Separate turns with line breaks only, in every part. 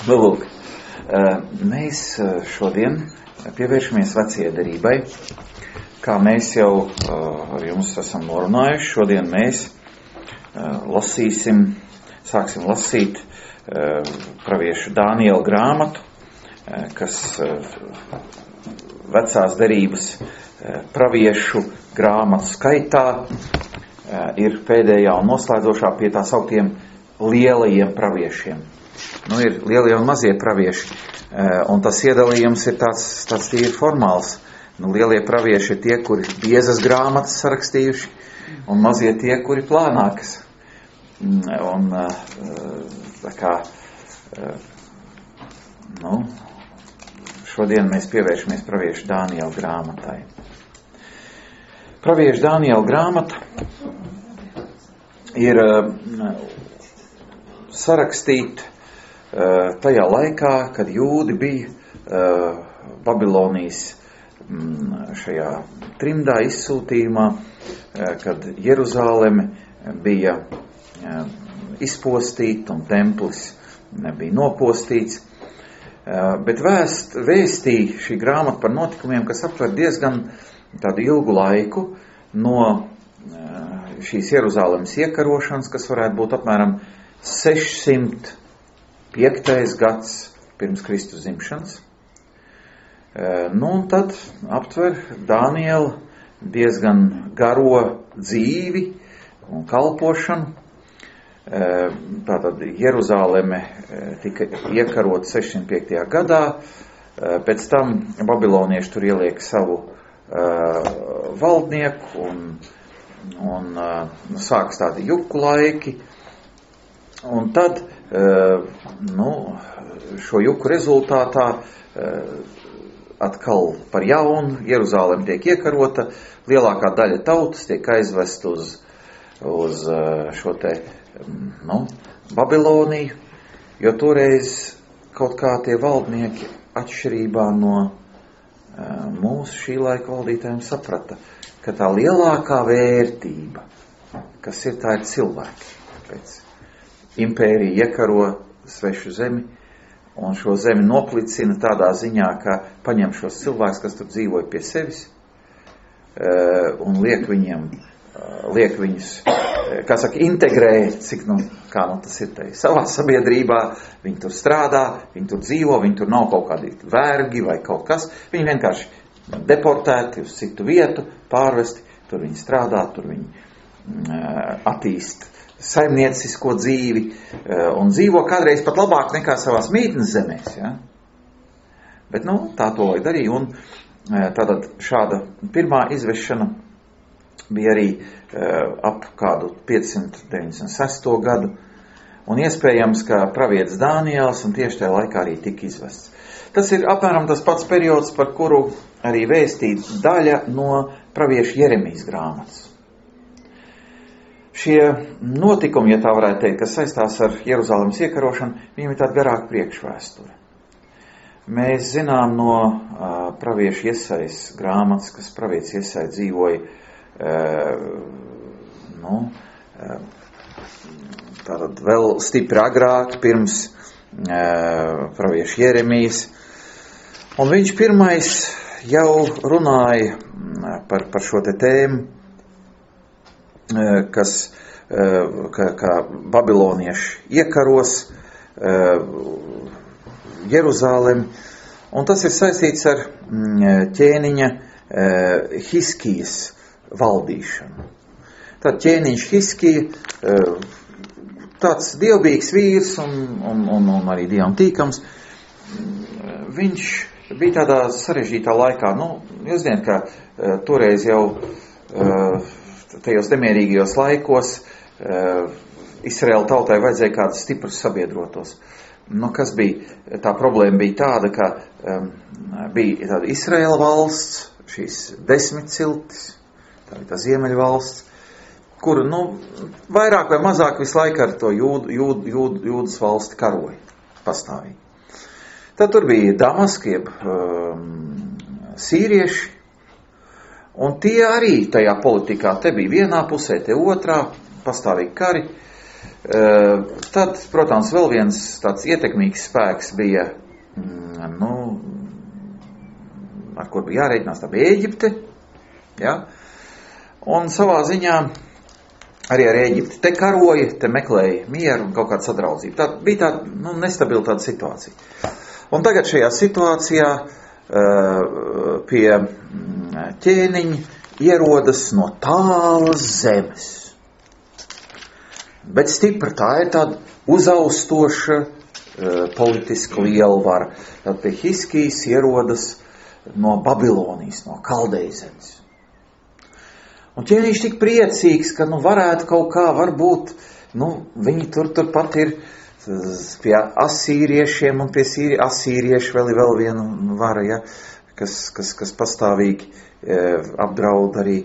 Lūk, mēs šodien pievēršamies vecajai derībai. Kā mēs jau ar jums esam norunājuši, šodien mēs sāksim lasīt pravieša Dāniela grāmatu, kas vecās derības praviešu grāmatu skaitā ir pēdējā un noslēdzošā pie tā sauktiem lielajiem praviešiem. Ir lielie un mazie pravieši, un tas iedalījums ir tāds tīri formāls. Lielie pravieši ir tie, kuri biezas grāmatas sarakstījuši, un mazie tie, kuri plānākas. Un tā kā, šodien mēs pievēršamies pravieša Dāniela grāmatai. Pravieša Dāniela grāmata ir sarakstīta tajā laikā, kad jūdi bija Babilonijas šajā trimdā izsūtījumā, kad Jeruzāleme bija izpostīta un templis nebija nopostīts. Bet vēstīja šī grāmata par notikumiem, kas aptver diezgan tādu ilgu laiku no šīs Jeruzālemes iekarošanas, kas varētu būt apmēram 605. gads pirms Kristus dzimšanas. Un tad aptver Dāniela diezgan garo dzīvi un kalpošanu. Tātad Jeruzāleme tika iekarota 605. gadā, pēc tam babilonieši tur ieliek savu valdnieku un sākas tādi juku laiki. Un tad šo juku rezultātā atkal par jaunu Jeruzāleme tiek iekarota, lielākā daļa tautas tiek aizvest uz šo te Babiloniju, jo toreiz kaut kā tie valdnieki atšķirībā no mūsu šī laika valdītājiem saprata, ka tā lielākā vērtība, kas ir, tā ir cilvēki. Pēc impērija iekaro svešu zemi un šo zemi noplicina tādā ziņā, ka paņem šos cilvēkus, kas tur dzīvoja pie sevis, un liek viņus, integrē, kā tas ir te, savā sabiedrībā, viņi tur strādā, viņi tur dzīvo, viņi tur nav kaut kādi vergi vai kaut kas, viņi vienkārši deportēti uz citu vietu, pārvesti, tur viņi strādā, tur viņi attīst saimniecisko dzīvi un dzīvo kādreiz pat labāk nekā savās mītnes zemēs. Ja? Bet, tā to lai darīja, un tātad šāda pirmā izvešana bija arī ap kādu 596. gadu, un iespējams, ka pravietis Dāniels un tieši tajā laikā arī tika izvests. Tas ir apmēram tas pats periods, par kuru arī vēstīta daļa no pravieša Jeremijas grāmatas. Šie notikumi, ja tā varētu teikt, kas saistās ar Jeruzālemes iekarošanu, viņiem ir tāda garāka priekšvēsture. Mēs zinām no pravieša Iesajas grāmatas, kas pravietis Iesaja dzīvoja tātad vēl stipri agrāk pirms pravieša Jeremijas. Un viņš pirmais jau runāja par šo te tēmu, ka babilonieši iekaros Jeruzālemi, un tas ir saistīts ar ķēniņa Hiskijas valdīšanu. Tad ķēniņš Hiskija, tāds dievbijīgs vīrs un arī dievam tīkams, viņš bija tādā sarežģītā laikā. Jūs zināt, ka toreiz jau tajos nemierīgajos laikos Izraēla tautai vajadzēja kādus stiprus sabiedrotos. Kas bija? Tā problēma bija tāda, ka bija tāda Izraēla valsts, šīs 10 ciltis, tā bija tā ziemeļu valsts, kuru, vairāk vai mazāk visu laiku ar to jūdas valsti karoja pastāvīgi. Tad tur bija Damaski, sīrieši, un tie arī tajā politikā, te bija vienā pusē, te otrā, pastāvīgi kari, Tad, protams, vēl viens tāds ietekmīgs spēks bija, ar kur bija jārēķinās, tā bija Ēģipte, ja? Un savā ziņā arī ar Ēģipti te karoja, te meklēja mieru un kaut kādu sadraudzību. Tā bija tāda, nestabila tāda situācija. Un tagad šajā situācijā pie ķēniņa ierodas no tālas zemes. Bet stipra, tā ir tāda uzaustoša politiska lielvara. Tad pie Hiskijas ierodas no Babilonijas, no Kaldeju zemes. Un ķēniņš tik priecīgs, ka varētu kaut kā, varbūt, viņi turpat ir pie asīriešiem, un pie asīrieši vēl viena vara, ja, kas pastāvīgi apdraud arī,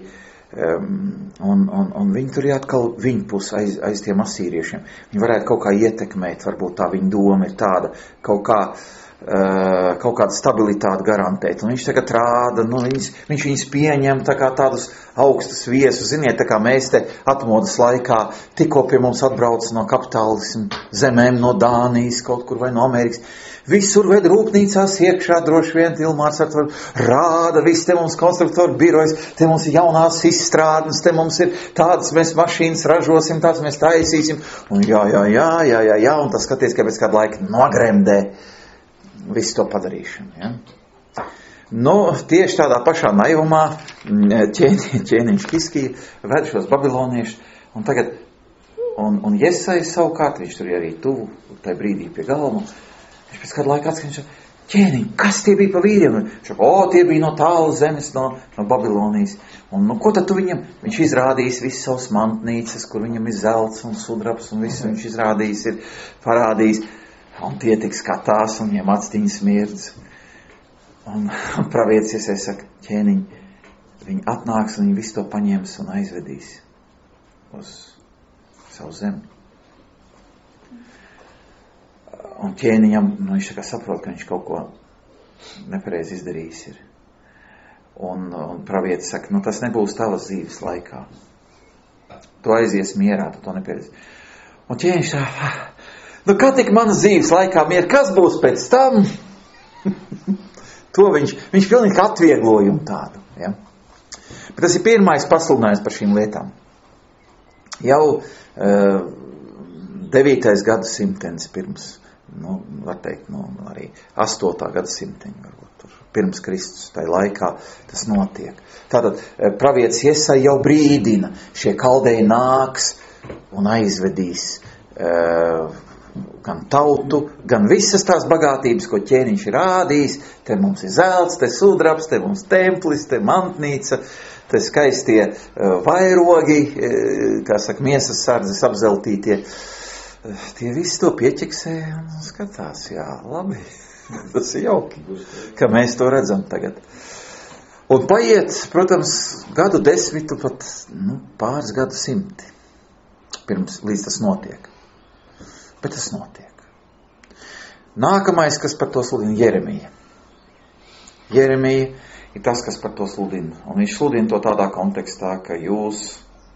un viņi tur ir atkal viņa pus aiz tiem asīriešiem. Viņi varētu kaut kā ietekmēt, varbūt tā viņa doma ir tāda, kaut kādu stabilitāti garantēt. Un viņš tagad rāda, viņš viņus pieņem tā kā tādus augstus viesus. Ziniet, tā kā mēs te atmodas laikā tikko pie mums atbrauc no kapitālismu zemēm, no Dānijas, kaut kur vai no Amerikas. Visur ved rūpnīcās iekšā, droši vien Ilmārs rāda, viss te mums konstruktoru birojas, te mums ir jaunās izstrādnes, te mums ir tādas, mēs mašīnas ražosim, tādas mēs taisīsim. Un jā, un tas skaties, ka pēc kādu laiku nogremdē visu to padarīšanu, ja? Tieši tādā pašā naivumā ķēniņš Hiskija ved šos babiloniešus, un tagad, un Jesai savukārt, viņš tur arī tuvu, tajā brīdī pie galma, viņš pēc kādu laiku atskaņš, ķēniņ, kas tie bija pa vīriem? Viņš tie bija no tālas zemes, no Babilonijas. Un ko tad tu viņam? Viņš izrādījis visas savas mantnīcas, kur viņam ir zelts un sudrabs, un visu viņš izrādījis, ir parādījis. Un tie tik skatās, un viņiem actiņi smirdz. Un pravietis Jesai saka, ķēniņ, viņi atnāks, un viņi visu to paņems un aizvedīs uz savu zemi. Un ķēniņam, viņš tā kā saprot, ka viņš kaut ko nepareizi izdarījis ir. Un pravietis saka, tas nebūs tavas dzīves laikā. Tu aizies mierā, tu to nepieredzi. Un ķēniņš tā, kā tik manas dzīves laikā miera, kas būs pēc tam? To viņš pilnīgi atvieglojumu tādu, ja? Bet tas ir pirmais pasludinājums par šīm lietām. Jau 9. gadsimtenis pirms, var teikt, arī 8. gadsimteņa, varbūt tur, pirms Kristus, tajā laikā tas notiek. Tātad pravietis Jesai jau brīdina, šie kaldeji nāks un aizvedīs gan tautu, gan visas tās bagātības, ko ķēniņš ir rādījis. Te mums ir zelts, te sudrabs, te mums templis, te mantnīca, te skaistie vairogi, kā saka, miesas sardzes apzeltītie. Tie visi to pieķeksē un skatās, jā, labi, tas ir jauki, ka mēs to redzam tagad. Un paiet, protams, gadu desmitu, pat pāris gadu simti, pirms līdz tas notiek. Bet tas notiek. Nākamais, kas par to sludina, Jeremija. Jeremija ir tas, kas par to sludina. Un viņš sludina to tādā kontekstā, ka jūs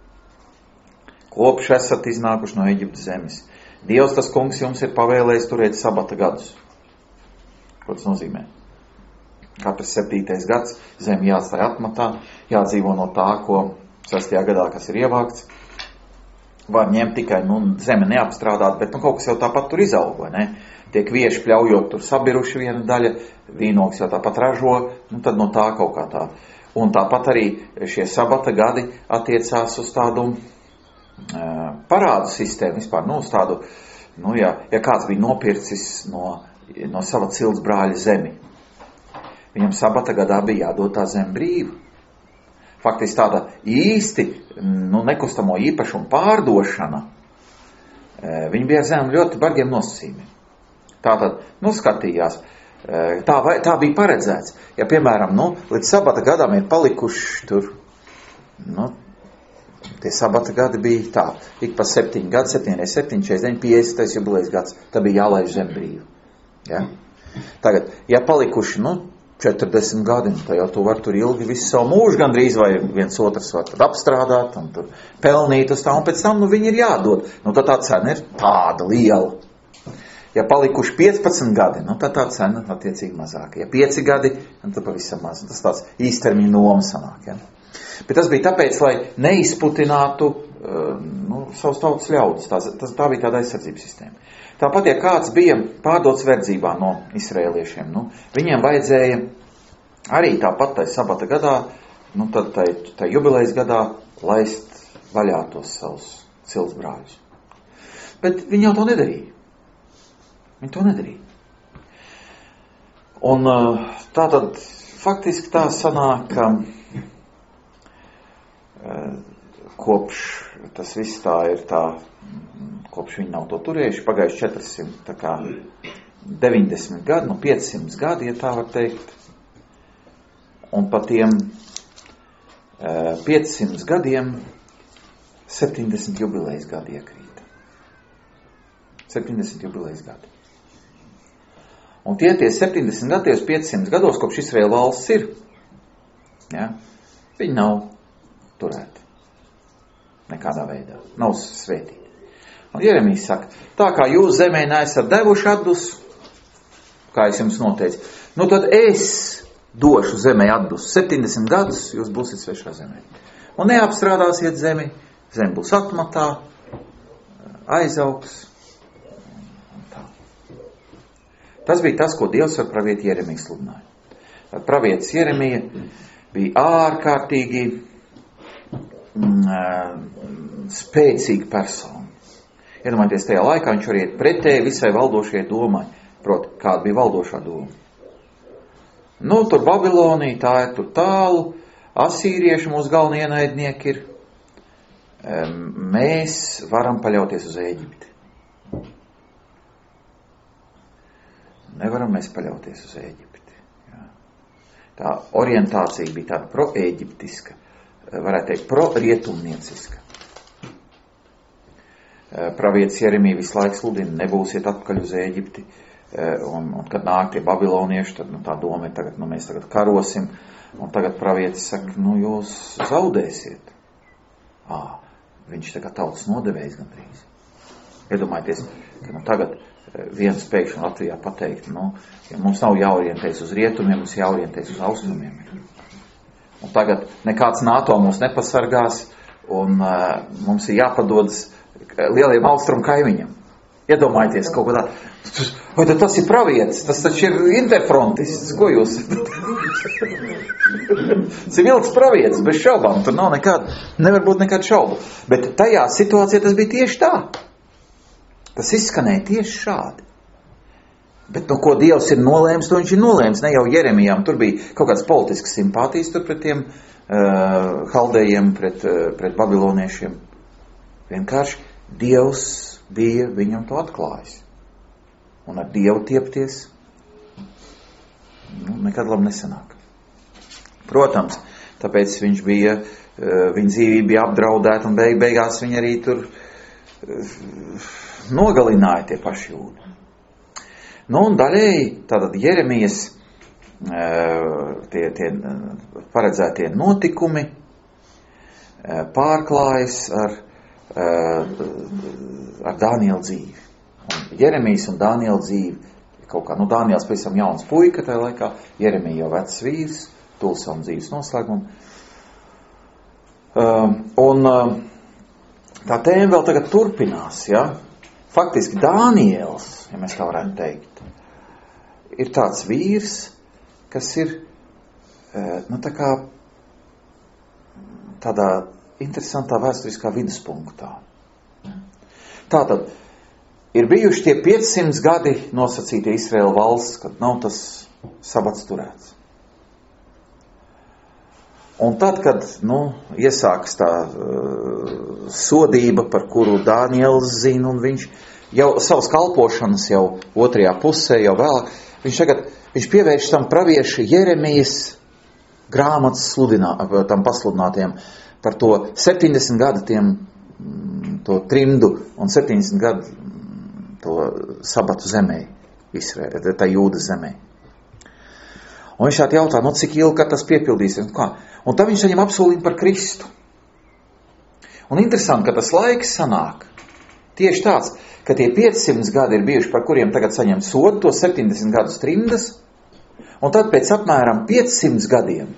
kopš esat iznākuši no Eģiptes zemes. Dievs, tas kungs, jums ir pavēlējis turēt sabata gadus. Ko tas nozīmē? Katrs 7. gads zemi jāatstāj atmatā, jādzīvo no tā, ko 6. gadā, kas ir ievākts. Var ņemt tikai, zeme neapstrādāt, bet kaut kas jau tāpat tur izaug, vai ne? Tiek vieši pļaujot tur sabiruši viena daļa, vīnogs jau tāpat ražo, tad no tā kaut kā tā. Un tāpat arī šie sabata gadi attiecās uz tādu parādu sistēmu vispār, uz tādu, ja kāds bija nopircis no sava cilts brāļa zemi. Viņam sabata gadā bija jādod tā zem brīva. Faktiski tāda īsti nekustamo īpašumu pārdošana, viņi bija ar zem ļoti bargiem nosacījumiem. Tātad, skatījās, tā bija paredzēts. Ja, piemēram, līdz sabata gadam ir palikuši tur, tie sabata gadi bija tā, ik pa 7 gadi, 7 reiz 7, 49, 50 jubilejas gads, tā bija jālaiž zem brīvu. Ja? Tagad, ja palikuši, 40 gadi, un tā jau tu var tur ilgi visu savu mūžu gandrīz, vai viens otrs var tad apstrādāt un tur pelnīt uz tā, un pēc tam, viņi ir jādod. Tad tā cena ir tāda liela. Ja palikuši 15 gadi, tad tā cena attiecīgi mazāka. Ja 5 gadi, tad pavisam maz. Tas tāds īstermiņa noma sanāk. Ja? Bet tas bija tāpēc, lai neizputinātu savus tautas ļaudis. Tā bija tāda aizsardzības sistēma. Tāpat, ja kāds bija pārdots verdzībā no izraēliešiem, viņiem vajadzēja arī tāpat tai sabata gadā, tad tai jubilejas gadā laist vaļā tos savus ciltsbrāļus. Bet viņi jau to nedarīja. Viņi to nedarīja. Un tātad faktiski tā sanāk, ka kopš tas viss tā ir tā, kopš viņi nav to turējuši, pagājuši 490 gadi, 500 gadi, ja tā var teikt. Un pa tiem 500 gadiem 70 jubilejas gadi iekrīt. 70 jubilejas gadi. Un tie 70 gados, 500 gados, kopš Izraēla valsts ir, ja, viņi nav turēti. Nekādā veidā. Nav svētīti. Un Jeremijs saka, tā kā jūs zemē neesat devuši atdus, kā es jums noteicu, tad es došu zemē atdus. 70 gadus jūs būsiet svešā zemē. Un neapstrādāsiet zemi, zem būs atmatā, aizaugs. Tas bija tas, ko Dievs ar pravieti Jeremiju sludināja. Pravietis Jeremija bija ārkārtīgi spēcīga persona. Iedomājieties, tajā laikā viņš arī iet pretēji visai valdošajai domai. Proti, kāda bija valdošā doma. Tur Babilonija, tā ir tur tālu, asīrieši mūsu galvenie ienaidnieki ir. Mēs varam paļauties uz Ēģipti. Nevaram mēs paļauties uz Ēģipti. Jā. Tā orientācija bija tāda pro-ēģiptiska, varētu teikt pro-rietumnieciska. Pravietis Jeremija visu laiku sludina, nebūsiet atpakaļ uz Ēģipti, un kad nāk tie babilonieši, tad tā doma ir tagad, mēs tagad karosim, un tagad pravietis saka, jūs zaudēsiet. Viņš tagad tautas nodevējs gandrīz. Iedomājieties, ka tagad viens pēkšņi Latvijā pateikt, ja mums nav jāorientēs uz rietumiem, mums jāorientēs uz austrumiem. Un tagad nekāds NATO mūs nepasargās, un mums ir jāpadodas lieliem austrumu kaimiņam. Iedomājieties kaut ko tādu. Vai tas ir pravietis? Tas taču ir interfrontists. Ko jūs? Tas ir vilks pravietis, bez šaubām. Tur nevar būt nekāda šaubu. Bet tajā situācijā tas bija tieši tā. Tas izskanēja tieši šādi. Bet ko Dievs ir nolēms, to viņš ir nolēms. Ne jau Jeremijām, tur bija kaut kādas politiskas simpātijas tur pret tiem haldējiem, pret babiloniešiem. Vienkārši Dievs bija viņam to atklājis. Un ar Dievu tiepties nekad labi nesanāk. Protams, tāpēc viņš bija, viņa dzīvība bija apdraudēta un beigās viņa arī tur nogalināja tie paši jūdi. Un daļēji tātad Jeremijas tie paredzētie notikumi pārklājas ar Dāniela dzīvi. Un Jeremijas un Dāniela dzīvi kaut kā, Dāniels pavisam jauns puika tajā laikā, Jeremija jau vecs vīrs, tuvu savam dzīves noslēgumu. Tā tēma vēl tagad turpinās, ja? Faktiski Dāniels, ja mēs tā varētu teikt, ir tāds vīrs, kas ir tā kā tādā interesantā vēsturiskā viduspunktā. Tātad ir bijuši tie 500 gadi nosacītie Izraēla valsts, kad nav tas sabats turēts. Un tad, kad iesākas tā sodība, par kuru Dāniels zina, un viņš jau savas kalpošanas jau otrajā pusē, jau vēlāk, viņš pievērš tam pravieša Jeremijas grāmatas tam pasludinātiem par to 70 gadu to trimdu un 70 gadu to sabatu zemē, tā Jūdas zemē. Un viņš tā jautā, cik ilgi tas piepildīsies, un kā. Un tad viņš saņem apsolījumu par Kristu. Un interesanti, ka tas laiks sanāk tieši tāds, ka tie 500 gadi ir bijuši, par kuriem tagad saņem sodu, to 70 gadus trimdas, un tad pēc apmēram 500 gadiem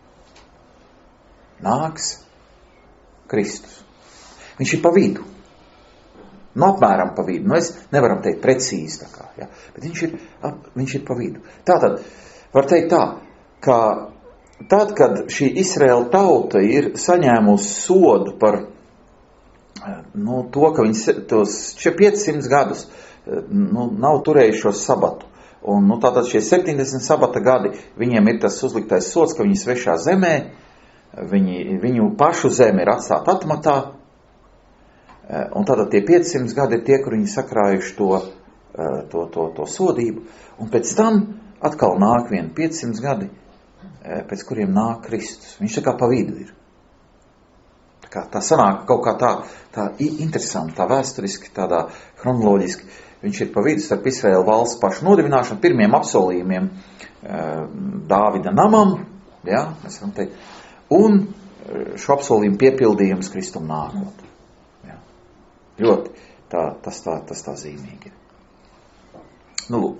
nāks Kristus. Viņš ir pa vidu. Apmēram pa vidu. Es nevaram teikt precīzi tā kā, ja? Bet viņš ir pa vidu. Tātad, var teikt tā, ka tad, kad šī Izraēla tauta ir saņēmusi sodu par to, ka viņi tos 500 gadus nav turējušos sabatu. Un tātad šie 70 sabata gadi, viņiem ir tas uzliktais sods, ka viņi svešā zemē, viņu pašu zemi ir atstāt atmatā, un tātad tie 500 gadi ir tie, kur viņi sakrājuši to sodību, un pēc tam atkal nāk vien 500 gadi, pēc kuriem nāk Kristus. Viņš tā kā pa vidu ir. Tā sanāk kaut kā tā interesanti, tā vēsturiski, tādā chronoloģiski. Viņš ir pa vidu starp Izraēla valsts pašu nodibināšanu, pirmiem apsolījumiem Dāvida namam, ja, mēs varam teikt, un šo apsolījumu piepildījums Kristum nākot. Ja. Ļoti tas tā zīmīgi ir. Lūk.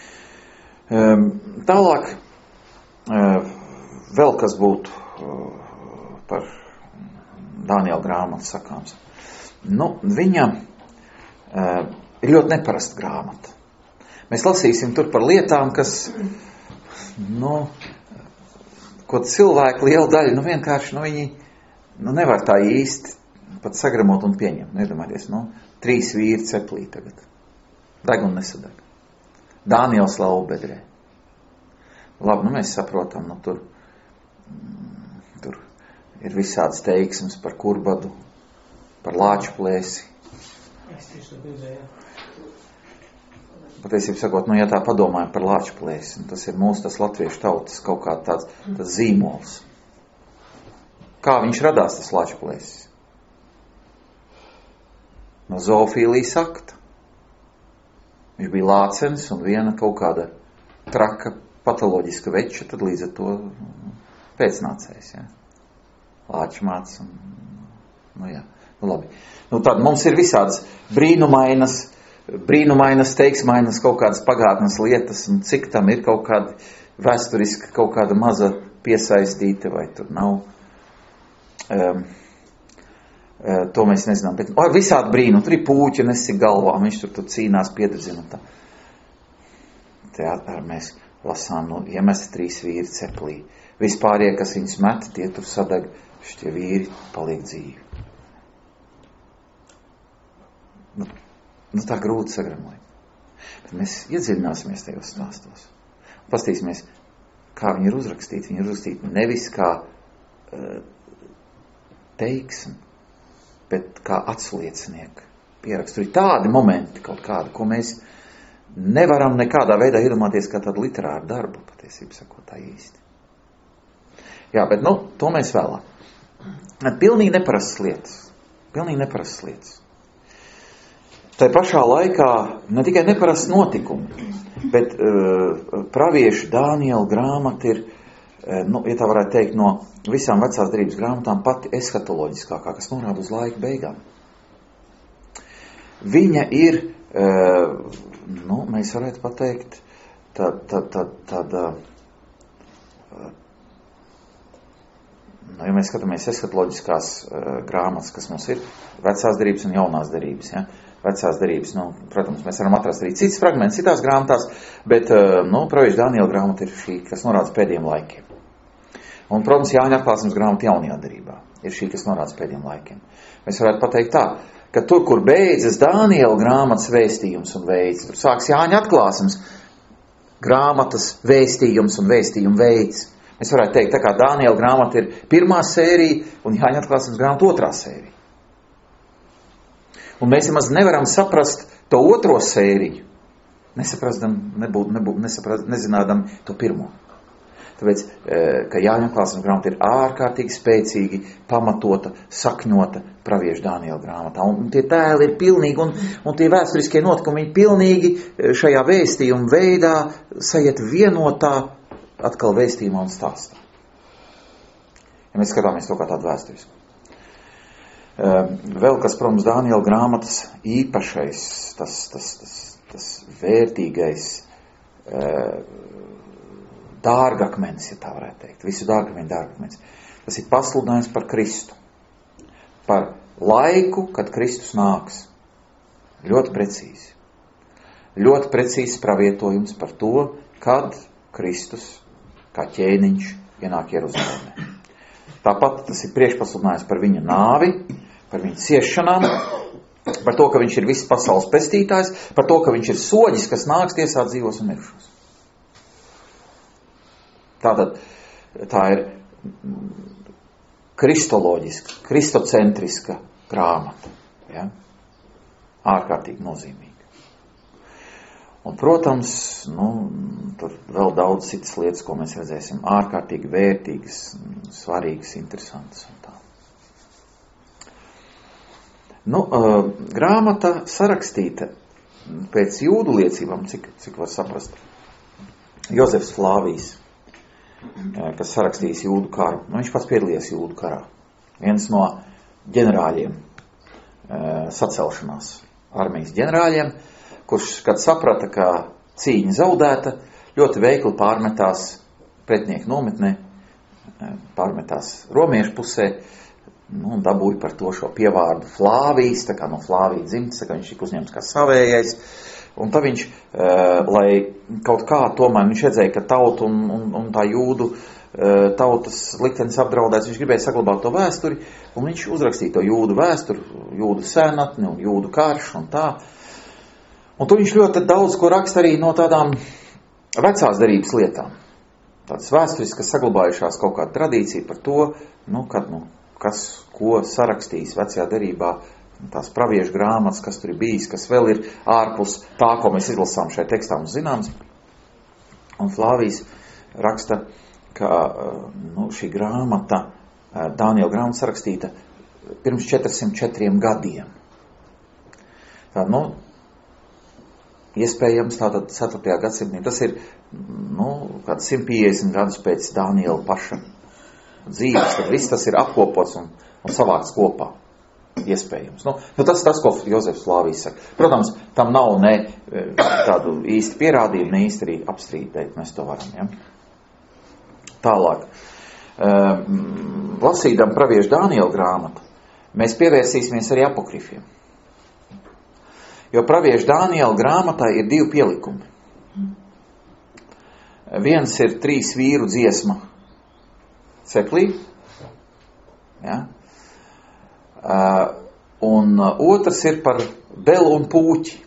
Tālāk vēl kas būtu par Dāniela grāmatu sakāms. Viņa ir ļoti neparasta grāmata. Mēs lasīsim tur par lietām, kas, ko cilvēku liela daļa, vienkārši, viņi, nevar tā īsti pat sagramot un pieņemt. Iedomājieties, 3 vīri ceplī tagad. Deg un nesadeg. Dāniels lauva bedrē. Labi, mēs saprotam, tur ir visādas teiksmes par kurbadu, par lāču plēsi. Patiesībā sakot, ja tā padomājam par lāču plēsi, tas ir mūsu tas latviešu tautas kaut kā tāds zīmols. Kā viņš radās, tas lāču plēsis? No zoofīlijas akta. Viņš bija lācenis un viena kaut kāda traka patoloģiska veča, tad līdz ar to pēcnācējs, ja. Lāčmāts un, labi. Tad mums ir visādas brīnumainas, teiksmainas kaut kādas pagātnes lietas, un cik tam ir kaut kāda vēsturiska, kaut kāda maza piesaistīta, vai tur nav. To mēs nezinām, bet visādi brīnumi, tur ir pūķi, nesi galvā, viņš tur cīnās, piededzina. Te mēs lasām, iemesti 3 vīri ceplī. Vispārie, kas viņus met, tie tur sadeg, šitie vīri paliek dzīvi. Tā grūti sagramojam. Bet mēs iedziļināsimies tajos stāstos. Pastīsimies, kā viņi ir uzrakstīti. Viņi ir uzrakstīti nevis kā teiksmi, bet kā atsliecinieki pierakstu. Ir tādi momenti kaut kādi, ko mēs nevaram nekādā veidā iedomāties kā tādu literāru darbu, patiesībā sakot tā īsti. Jā, bet to mēs vēlāk. Pilnīgi neparastas lietas. Tā pašā laikā ne tikai neparasts notikumi, bet praviešu Dāniela grāmata ir, ja tā varētu teikt, no visām vecās derības grāmatām pati eskatoloģiskākā, kas norāda uz laika beigām. Viņa ir, mēs varētu pateikt, tāda, ja mēs skatāmies eskatoloģiskās grāmatas, kas mums ir, vecās derības un jaunās derības, ja? Vecās derības, protams, mēs varam atrast arī citas fragmentus, citās grāmatās, bet, praviešu Dāniela grāmata ir šī, kas norāda pēdējiem laikiem. Un, protams, Jāņa atklāsmes grāmata jaunajā derībā ir šī, kas norāda pēdējiem laikiem. Mēs varētu pateikt tā, ka tur, kur beidzas Dāniela grāmatas vēstījums un veids, tur sāks Jāņa atklāsmes grāmatas vēstījums un vēstījumu veids. Mēs varētu teikt, tā kā Dāniela grāmata ir 1. sērija un Jāņa atklāsmes grāmata 2. sērija. Un mēs maz nevaram saprast to 2. sēriju, nezinādam to 1. Tāpēc, ka Jāņa atklāsmes grāmata ir ārkārtīgi spēcīgi, pamatota, sakņota praviešu Dāniela grāmatā. Un tie tēli ir pilnīgi, un tie vēsturiskie notikumi, viņi pilnīgi šajā vēstījuma veidā sajiet vienotā atkal vēstījumā un stāstā. Ja mēs skatāmies to kā tādu vēsturisku. Vēl kas, protams, Dāniela grāmatas īpašais, tas vērtīgais dārgakmenis, ja tā varētu teikt. Visu dārgakmenis. Tas ir pasludinājums par Kristu. Par laiku, kad Kristus nāks. Ļoti precīzi. Ļoti precīzi pravietojums par to, kad Kristus, kā ķēniņš, ienāk Jeruzalemē. Tāpat tas ir priekšpasludinājums par viņa nāvi, par viņa ciešanām, par to, ka viņš ir viss pasaules pestītājs, par to, ka viņš ir soģis, kas nāks tiesāt dzīvos un mirušos. Tātad tā ir kristoloģiska, kristocentriska grāmata. Ja? Ārkārtīgi nozīmīga. Un, protams, tur vēl daudz citas lietas, ko mēs redzēsim, ārkārtīgi vērtīgas, svarīgas, interesantas un tā. Grāmata sarakstīta pēc jūdu liecībām, cik var saprast. Jozefs Flāvijs, kas sarakstījis jūdu karu, viņš pats piedalījās jūdu karā. Viens no ģenerāļiem, sacelšanās armijas ģenerāļiem, kurš, kad saprata, ka cīņa zaudēta, ļoti veikli pārmetās pretinieku nometnē, pārmetās romiešu pusē, un dabūja par to šo pievārdu Flāvijs, tā kā no Flāvija dzimtas, tā kā viņš tika uzņemts kā savējais. Un tad viņš, lai kaut kā tomēr viņš redzēja, ka tauta un tā jūdu tautas liktenis apdraudēts, viņš gribēja saglabāt to vēsturi, un viņš uzrakstīja to jūdu vēsturi, jūdu senatni un jūdu karš un tā. Un tur viņš ļoti daudz ko raksta arī no tādām vecās derības lietām. Tādas vēsturiskas saglabājušās kaut kāda tradīcija par to, kas, ko sarakstījis vecajā derībā, tās praviešu grāmatas, kas tur ir bijis, kas vēl ir ārpus tā, ko mēs izlasām šajā tekstā mums zināms. Un Flāvijs raksta, ka šī grāmata, Dāniela grāmata sarakstīta pirms 404 gadiem. Tā, iespējams tātad 4. gadsimtā. Tas ir, kāds 150 gadus pēc Dāniela paša dzīves. Tad viss tas ir apkopots un savāks kopā. Iespējams. Tas, ko Jozefs Flāvijs saka. Protams, tam nav ne tādu īsti pierādījumu, ne īsti arī apstrīdēt. Mēs to varam, ja? Tālāk. Lasīdam praviešu Dāniela grāmatu, mēs pievērsīsimies arī apokrifiem. Jo praviešu Dāniela grāmatā ir 2 pielikumi. Viens ir 3 vīru dziesma ceklī, ja? Un otrs ir par belu un pūķi.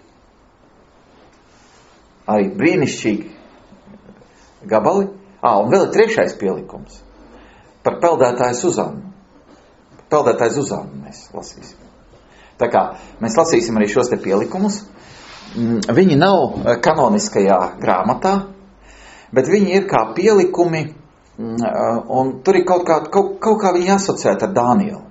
Arī brīnišķīgi gabali. Un vēl ir 3. pielikums par peldētāju Zuzannu. Peldētāju Zuzannu mēs lasīsim. Tā kā mēs lasīsim arī šos te pielikumus. Viņi nav kanoniskajā grāmatā, bet viņi ir kā pielikumi, un tur ir kaut kā viņi asociēti ar Dānielu.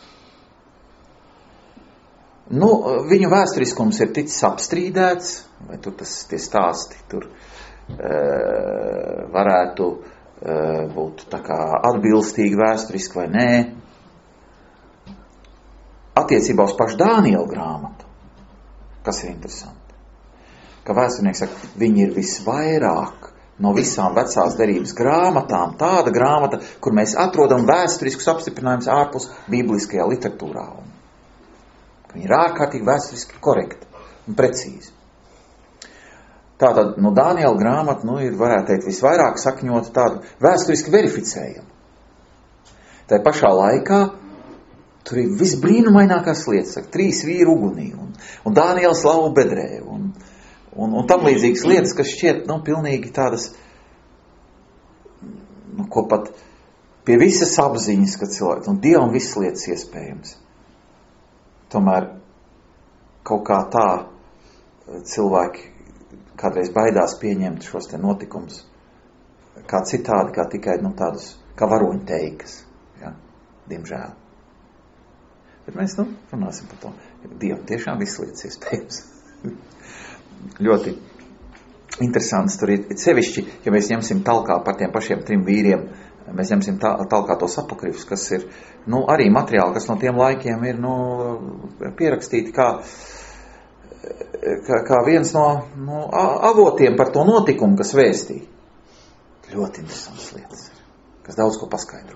Viņu vēsturiskums ir ticis apstrīdēts, vai tur tie stāsti tur varētu būt tā kā atbilstīgi vēsturiski vai nē. Attiecībā uz pašu Dāniela grāmatu, kas ir interesanti, ka vēsturnieks saka, viņi ir visvairāk no visām vecās derības grāmatām tāda grāmata, kur mēs atrodam vēsturiskus apstiprinājumus ārpus bibliskajā literatūrā. Viņi ir ārkārtīgi vēsturiski korekti un precīzi. Tātad, Dāniela grāmata, ir, varētu teikt, visvairāk sakņota tādu vēsturiski verificējumu. Tā pašā laikā tur ir visbrīnumainākās lietas, 3 vīru ugunī, un Dāniela slavu bedrē, un tam līdzīgas lietas, kas šķiet, pilnīgi tādas, ko pat pie visas apziņas, ka cilvēki, Dievam visas lietas iespējams. Tomēr kaut kā tā cilvēki kādreiz baidās pieņemt šos te notikumus kā citādi, kā tikai tādus, kā varoņu teikas, ja? Diemžēl. Bet mēs runāsim par to. Dievam tiešām visas lietas iespējams. Ļoti interesants tur ir sevišķi, ja mēs ņemsim talkā par tiem pašiem 3 vīriem, mēs ņemsim talkā tos apokrifus, kas ir, arī materiāli, kas no tiem laikiem ir, pierakstīti kā viens no avotiem par to notikumu, kas vēstīja. Ļoti interesants lietas, kas daudz ko paskaidro.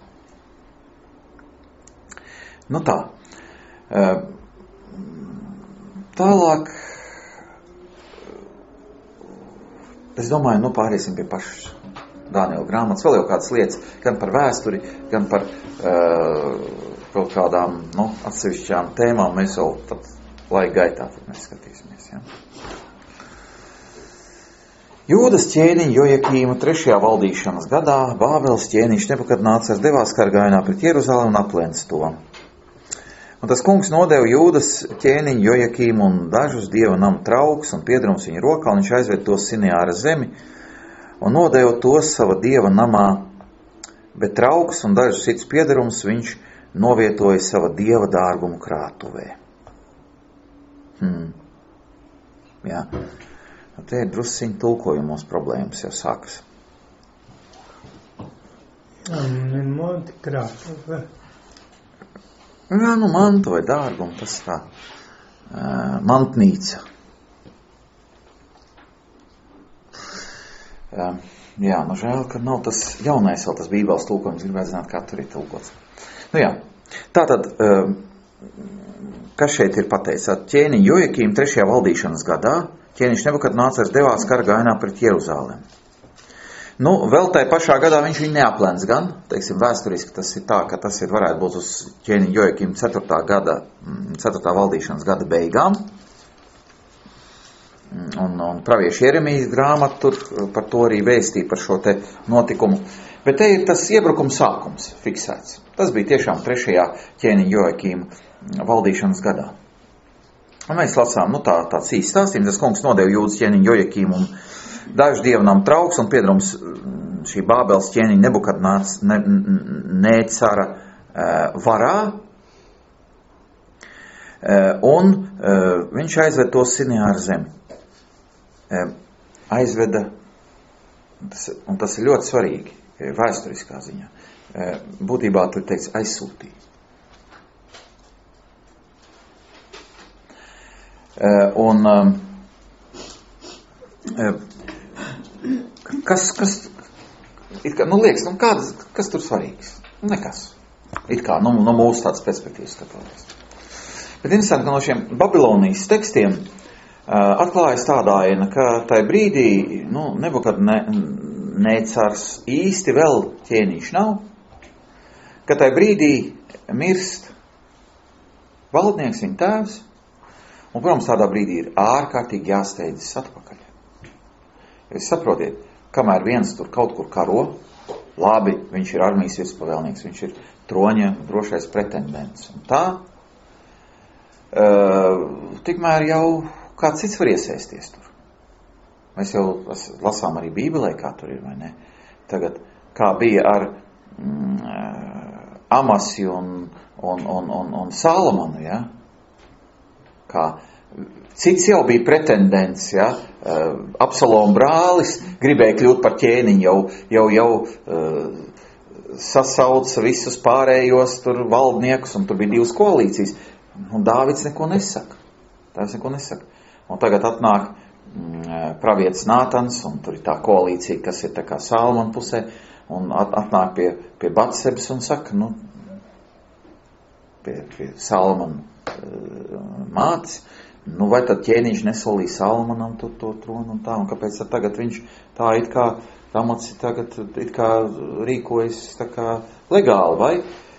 Tā. Tālāk, es domāju, pāriesim pie pašas Dāniela grāmatas, vēl jau kādas lietas, gan par vēsturi, gan par kaut kādām, atsevišķām tēmām, mēs vēl tad laika gaitā tad mēs skatīsimies, ja. Jūdas ķēniņa Jojakīma 3. valdīšanas gadā Bābeles ķēniņš Nebukadnācars devās kargājienā pret Jeruzalemi un aplēns to. Un tas kungs nodeva Jūdas ķēniņu Jojakīmu un dažus dieva nama traukus un piedrums viņa rokā, un viņš aizved tos Sineāra zemi un nodeva tos sava dieva namā, bet traukus un dažus cits piedrums viņš novietoja sava dieva dārgumu krātuvē. Jā. Te ir drusciņi tulkojumos problēmas jau sākas.
Manti krātuvē.
Jā, mantu vai dārgumu, tas tā mantnīca. Jā, žēl, ka nav tas jaunais vēl tas bībeles tulkojums, gribētu zināt, kā tur ir tulkots. Jā, tātad, kas šeit ir pateicis? Ķēniņa Jojakīma 3. valdīšanas gadā ķēniņš Nebukadnācars devās kargājienā pret Jeruzalemi. Vēl tai pašā gadā viņš viņu neaplēns gan, teiksim, vēsturiski tas ir tā, ka tas ir varētu būt uz ķēniņa Jojakīma 4. valdīšanas gada beigām. Un pravieša Jeremijas grāmata tur par to arī vēstīja par šo te notikumu. Bet te ir tas iebrukums sākums fiksēts. Tas bija tiešām 3. ķēniņa Jojakīma valdīšanas gadā. Un mēs lasām, tāds īsts stāstījums, tas kungs nodeva Jūdas ķēniņu Jojakīmu un dažu dievnam trauks un piedrums šī Bābeles ķēniņa Nebukadnēcara varā, un viņš aizved tos Sineāra zemi. Aizveda, un tas ir ļoti svarīgi, vēsturiskā ziņā, būtībā tur teikts aizsūtīja. Kas it kā, liekas, kas tur svarīgs? Nekas. It kā, no mūsu tādas perspektīvas skatoties. Bet interesanti, ka no šiem Babilonijas tekstiem atklājas tādā aina, ka tai brīdī, Nebukadnēcars īsti vēl ķēniņš nav, ka tai brīdī mirst valdnieks, viņa tēvs, un, protams, tādā brīdī ir ārkārtīgi jāsteidzas atpakaļ. Jūs saprotiet, kamēr viens tur kaut kur karo, labi, viņš ir armijas virspavēlnieks, viņš ir troņa drošais pretendents. Un tā, tikmēr jau kāds cits var iesaisties tur. Mēs jau lasām arī Bībelē, kā tur ir, vai ne? Tagad, kā bija ar Amasi un Salomonu, ja? Kā cits jau bija pretendents, ja? Absaloma brālis gribēja kļūt par ķēniņu, jau sasauca visus pārējos tur valdniekus, un tur bija 2 koalīcijas, un Dāvids neko nesaka. Un tagad atnāk pravietis Nātans, un tur ir tā koalīcija, kas ir tā kā Salmona pusē, un atnāk pie Batsebas un saka, pie Salmona mātes, vai tad ķēniņš nesolīja Salmonam to tronu un tā, un kāpēc tad tagad viņš tā it kā Ramats tagad it kā rīkojas tā kā legāli, vai?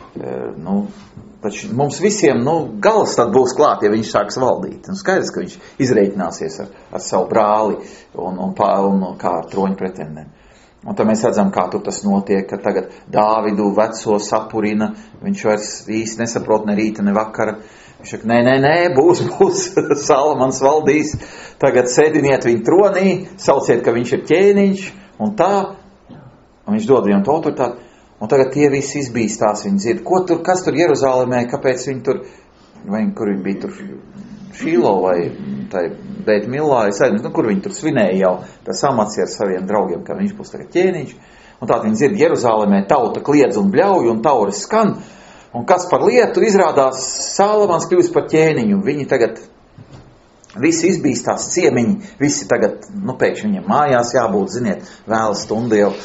Taču mums visiem, galas tad būs klāt, ja viņš sāks valdīt. Skaidrs, ka viņš izreikināsies ar savu brāli un kā ar troņu pretendentu. Un tad mēs redzam, kā tur tas notiek, ka tagad Dāvidu veco sapurina, viņš vairs īsti nesaprot ne rīta, ne vakara. Viņš saka, nē, būs, Salomons valdīs, tagad sēdiniet viņu tronī, sauciet, ka viņš ir ķēniņš, un tā, un viņš dod viņam to autoritāti, un tagad tie visi izbīstās, viņi dzird, kas tur Jeruzālēmē, kāpēc viņi tur, vai kur viņi bija tur Šīlo vai tai Beit Millā, kur viņi tur svinēja jau tā samats ar saviem draugiem, ka viņš būs tagad ķēniņš. Un tā viņi dzird Jeruzalemē tauta kliedz un bļauj un tauris skan. Un kas par lietu izrādās Salamans kļūst par ķēniņu. Viņi tagad visi izbīstās ciemiņi, visi tagad, pēkšņi viņiem mājās jābūt, ziniet, vēla stundu jau.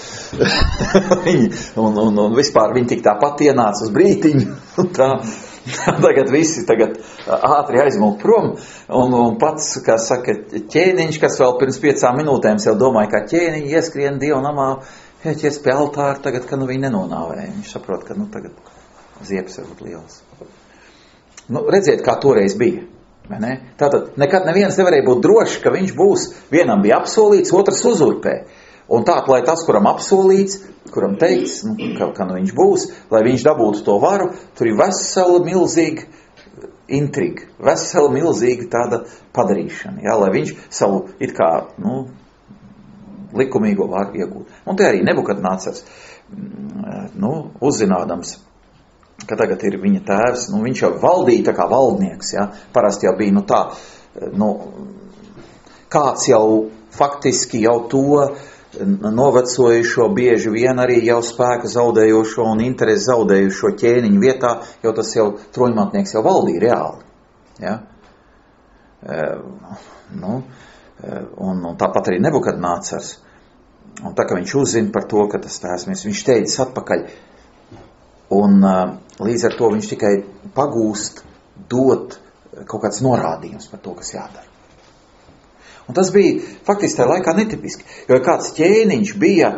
un vispār viņi tik tāpat ienāca uz brītiņu. Tagad visi ātri aizmūk prom. Un pats, kā saka, ķēniņš, kas vēl pirms 5 minūtēm sev domāja, kā ķēniņi ieskrien Dievu namā, ķers pie altāra, tagad, ka viņi nenonāvēja. Viņš saprot, ka tagad ziepes var būt liels. Redziet, kā toreiz bija. Tātad nekad neviens nevarēja būt drošs, ka viņš būs, vienam bija apsolīts, otrs uzurpē. Un tā, lai tas, kuram apsolīts, kuram teikts, ka viņš būs, lai viņš dabūtu to varu, tur ir vesela milzīga intriga, vesela milzīga tāda padarīšana, jā, lai viņš savu it kā, likumīgo varu iegūtu. Un te arī Nebukadnēcars, uzzinādams, ka tagad ir viņa tēvs, viņš jau valdīja tā kā valdnieks, ja? Parasti jau bija, kāds jau faktiski jau to novecojušo, bieži vien arī jau spēka zaudējošo un interesi zaudējušo ķēniņu vietā, jo tas jau troņmantnieks jau valdīja reāli, ja? Un tāpat arī Nebukadnēcars. Un tā, ka viņš uzzina par to, ka tas tēvs, viņš steidzas atpakaļ. Un līdz ar to viņš tikai pagūst dot kaut kāds norādījums par to, kas jādara. Un tas bija faktiski tajā laikā netipiski, jo kāds ķēniņš bija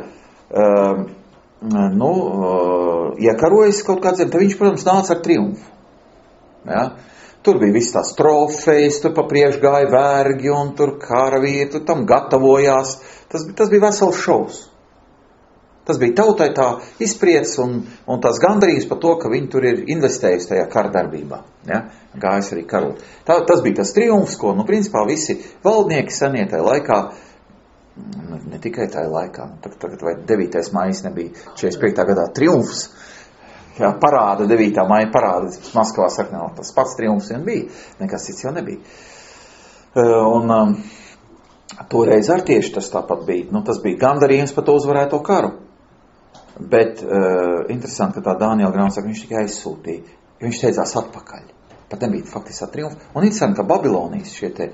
iekarojis kaut kāds, tad viņš, protams, nāca ar triumfu. Ja? Tur bija viss tās trofejas, tur pa priekš gāja vergi un tur karavīri, tur tam gatavojās. Tas bija vesels šovs. Tas bija tautai tā izpriec un tās gandarījums par to, ka viņi tur ir investējusi tajā kardarbībā. Ja? Gājis arī karot. Tas bija tas triumfs, ko, principā visi valdnieki senie tajā laikā, ne tikai tajā laikā, tagad vai 9. maijs nebija 45. gadā triumfs, jā, parāda 9. maija parāda, Maskavā saka, tas pats triumfs vien bija, nekas cits jau nebija. Un toreiz ar tieši tas tāpat bija, tas bija gandarījums par to uzvarēto karu. Bet interesanti, ka tā Dāniela grāmata saka, viņš tikai aizsūtīja, jo viņš teicās atpakaļ. Pat nebija faktiski triumfu. Un interesanti, ka Babilonijas šie te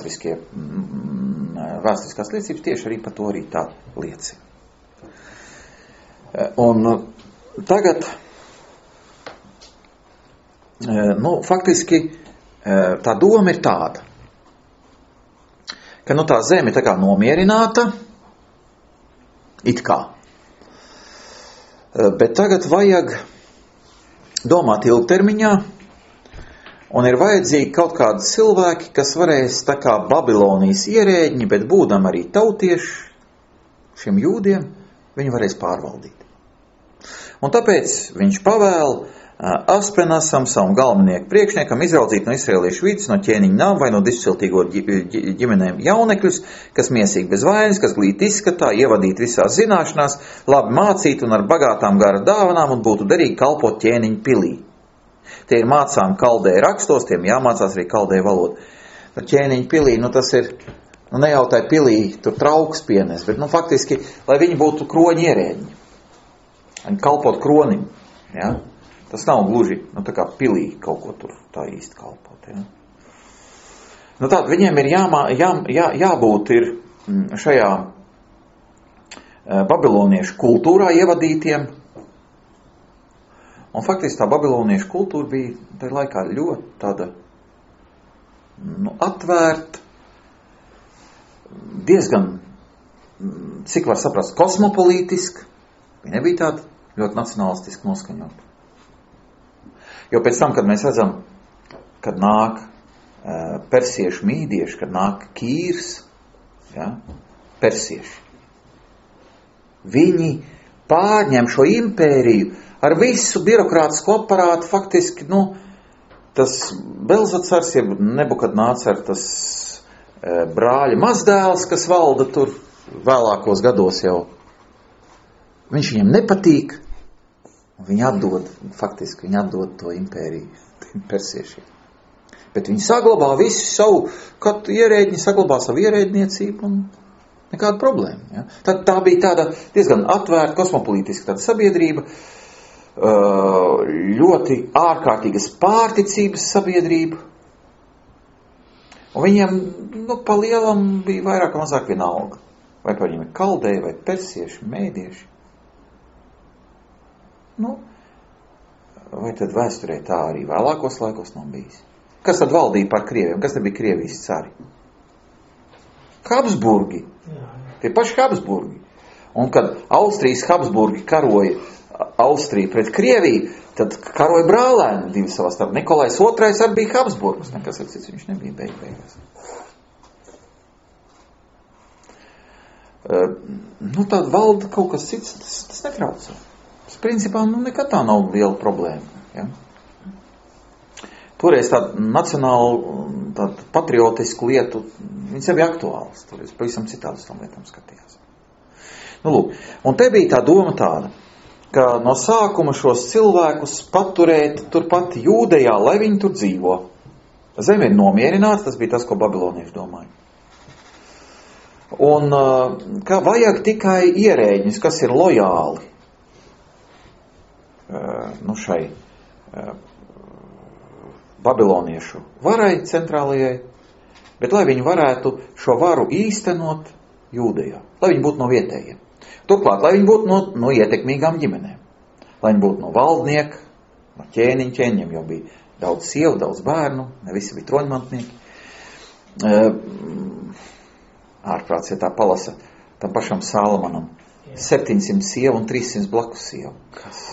vēsturiskās liecības tieši arī par to arī tā liecina. Un tagad, faktiski tā doma ir tāda, ka tā zeme tā kā nomierināta, it kā. Bet tagad vajag domāt ilgtermiņā, un ir vajadzīgi kaut kādi cilvēki, kas varēs tā kā Babilonijas ierēģi, bet būdam arī tautieši, šiem jūdiem, viņi varēs pārvaldīt. Un tāpēc viņš pavēl Aspenasam, savam galvenieku priekšniekam, izraudzīt no izraeliešu vidus, no ķēniņa nama vai no dišciltīgo ģimenēm jaunekļus, kas miesīgi bez vainas, kas glīti izskatā, ievadīt visās zināšanās, labi mācīt un ar bagātām gara dāvanām un būtu derīgi kalpot ķēniņa pilī. Tie ir mācām kaldēja rakstos, tiem jāmācās arī kaldēja valoda. Ķēniņa pilī, tas ir, ne jau tai pilī tur trauks pienes, bet, faktiski, lai viņi būtu kroņi ierēģi. Viņi kalpot kronim, ja? Tas nav gluži, tā kā pilī kaut ko tur tā īsti kalpot, ja? Tā, viņiem ir jābūt ir šajā babiloniešu kultūrā ievadītiem. Un faktiski tā babiloniešu kultūra bija tajā laikā ļoti tāda, atvērta, diezgan, cik var saprast, kosmopolītiska. Viņa nebija tāda ļoti nacionalistiski noskaņota. Jo pēc tam, kad mēs redzam, kad nāk persiešu mīdieši, kad nāk Kīrs, ja, persieši, viņi pārņem šo impēriju ar visu birokrātisko aparātu, faktiski, tas Belzacars, jeb Nebukadnēcars, tas brāļa mazdēls, kas valda tur vēlākos gados jau, viņš viņam nepatīk, un viņi atdod to impēriju persiešiem. Bet viņi saglabā visu savu, katru ierēdņi saglabā savu ierēdniecību un nekāda problēma. Ja? Tad tā bija tāda diezgan atvērta, kosmopolītiska tāda sabiedrība, ļoti ārkārtīgas pārticības sabiedrība. Un viņiem, pa lielam bija vairāk un mazāk vienalga. Vai par viņiem ir kaldēji, vai persieši, mēdieši. Vai tad vēsturē tā arī vēlākos laikos nav bijis? Kas tad valdīja par Krieviem? Kas tad bija Krievijas cari? Habsburgi. Tie paši Habsburgi. Un kad Austrijas Habsburgi karoja Austriju pret Krieviju, tad karoja brālēni divi savā starpā. Nikolais II arī bija Habsburgs. Nekas cits viņš nebija beigās. Tāda valda kaut kas cits, tas netraucē. Tas principā nekad tā nav liela problēma. Ja? Toreiz tāda nacionāla, tāda patriotisku lietu, viņas jau bija aktuāls. Toreiz pavisam citādi uz tām lietām skatījās. Lūk, un te bija tā doma tāda, ka no sākuma šos cilvēkus paturēt turpat Jūdejā, lai viņi tur dzīvo. Zeme ir nomierināta, tas bija tas, ko babilonieši domāja. Un ka vajag tikai ierēģņus, kas ir lojāli šai babiloniešu varai centrālajai, bet lai viņi varētu šo varu īstenot Jūdejā, lai viņi būtu no vietējiem. Turklāt, lai viņi būtu no ietekmīgām ģimenēm, lai viņi būtu no valdnieka, no ķēniņiem jau bija daudz sievu, daudz bērnu, ne visi bija troņmantnieki. Ārprāts, ja tā palasa tam pašam Salomonam, 700 sievu un 300 blakus sievu. Kas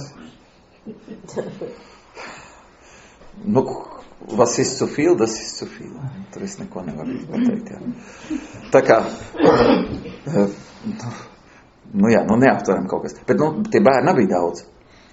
was ist zu viel, das ist zu viel. Tur es neko nevaru pateikt, jā. Tā kā, neaptveram kaut kas. Bet, tie bērni nebija daudz.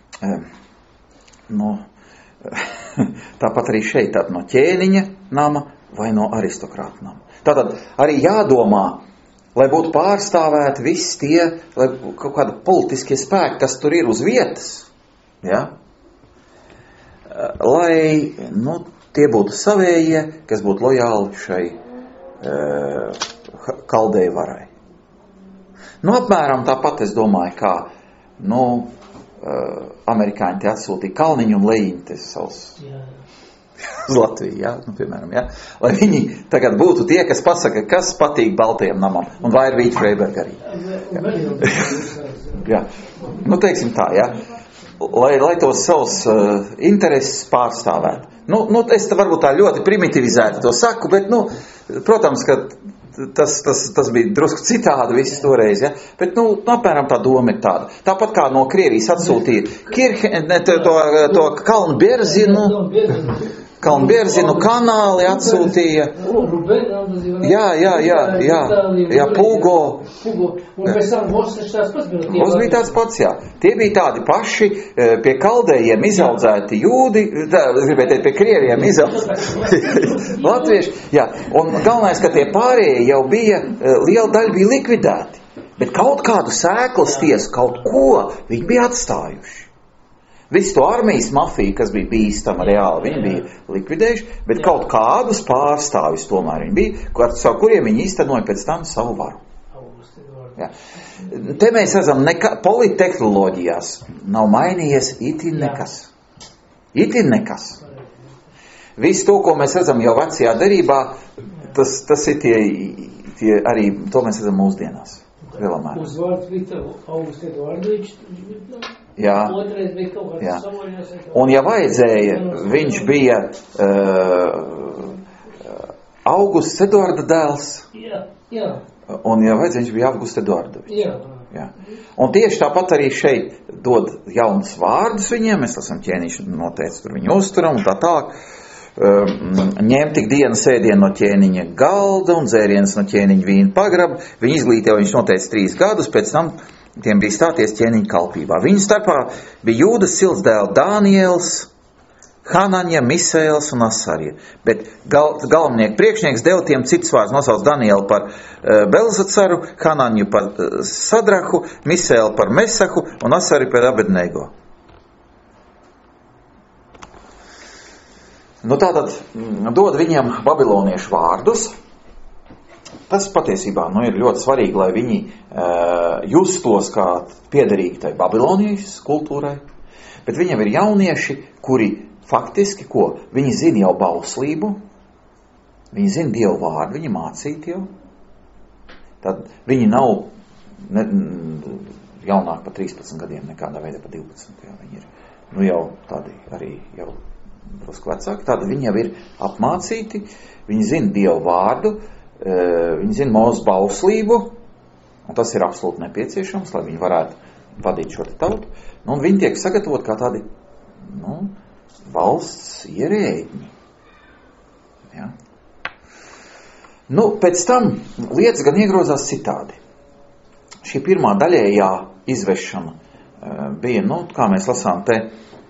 Tāpat arī šeit, tāda no ķēniņa nama vai no aristokrāta nama. Tātad arī jādomā, lai būtu pārstāvēti visi tie, lai kaut kāda politiskie spēki, kas tur ir uz vietas, ja? Lai, tie būtu savējie, kas būtu lojāli šai kaldēju varai. Apmēram tāpat es domāju, kā, amerikāņi te atsūtīja Kalniņu un Lejiņu te savus uz Latviju, ja? Piemēram, ja? Lai viņi tagad būtu tie, kas pasaka, kas patīk Baltajam namam, un vai ir Vīķa Freiberga arī. Ja. Teiksim tā, ja? Lai tos savus intereses pārstāvētu. Es te varbūt tā ļoti primitivizēti to saku, bet, protams, ka tas bija drusku citādi viss toreiz, ja? Bet, apmēram tā doma ir tāda. Tāpat kā no Krievijas atsūtīja to Kalnbierzinu kanāli atsūtīja. Jā, Pūgo. Mums bija tāds pats, jā. Tie bija tādi paši pie kaldējiem izaudzēti jūdi, es gribēju teikt, pie krieviem izaudzēti latvieši. Jā, un galvenais, ka tie pārējie jau bija, liela daļa bija likvidēti. Bet kaut kādu sēklas tiesu, kaut ko viņi bija atstājuši. Visu to armijas mafiju, kas bija bīstama reāli, viņi bija likvidējuši, bet kaut kādus pārstāvis tomēr viņi bija, ar kuriem viņi īstenoja pēc tam savu varu. Ja. Te mēs redzam, polittehnoloģijās nav mainījies itin nekas. Itin nekas. Visu to, ko mēs redzam jau vecajā derībā, tas ir tie arī, to mēs redzam mūsdienās.
Uzvārds bija Augusts Eduardovičs.
Jā.
Otrais bija kaut kāds samaļās.
Un ja vajadzēja, viņš bija Augusts Eduarda dēls.
Jā.
Un ja vajadzēja, viņš bija Augusts Eduardovičs.
Jā.
Un tieši tāpat arī šeit dod jaunus vārdus viņiem. Mēs esam ķēniši noteicis tur viņu uzturam un tā tālāk. Ņem tik dienas ēdienu no ķēniņa galda un dzēriens no ķēniņa vīna pagraba. Viņi izglītīja, viņš noteica 3 gadus, pēc tam tiem bija stāties ķēniņa kalpībā. Viņu starpā bija Jūdas ciltsdēli Dāniels, Hanaņa, Misēls un Asarija. Bet galvenieki priekšnieks deva tiem citus vārdus, nosauc Danielu par Belzacaru, Hanaņu par Sadrahu, Misēlu par Mesahu un Asariju par Abednego. Nu tātad dod viņiem babiloniešu vārdus. Tas patiesībā ir ļoti svarīgi, lai viņi justos kā piederīgi tai Babilonijas kultūrai. Bet viņiem ir jaunieši, kuri faktiski, viņi zina jau bauslību, viņi zina Dievu vārdu, viņi mācīti jau. Tad viņi nav jaunāki par 13 gadiem, nekādā veidā par 12. Jā, viņi ir jau tādi arī jau drusku vecāki. Tad viņi jau ir apmācīti, viņi zina Dievu vārdu, viņi zina Mūzes bauslību, un tas ir absolūti nepieciešams, lai viņi varētu vadīt šo tautu. Un viņi tiek sagatavot kā tādi valsts ierēģi. Ja? Pēc tam lietas gan iegrozās citādi. Šī pirmā daļējā izvešana bija, kā mēs lasām te,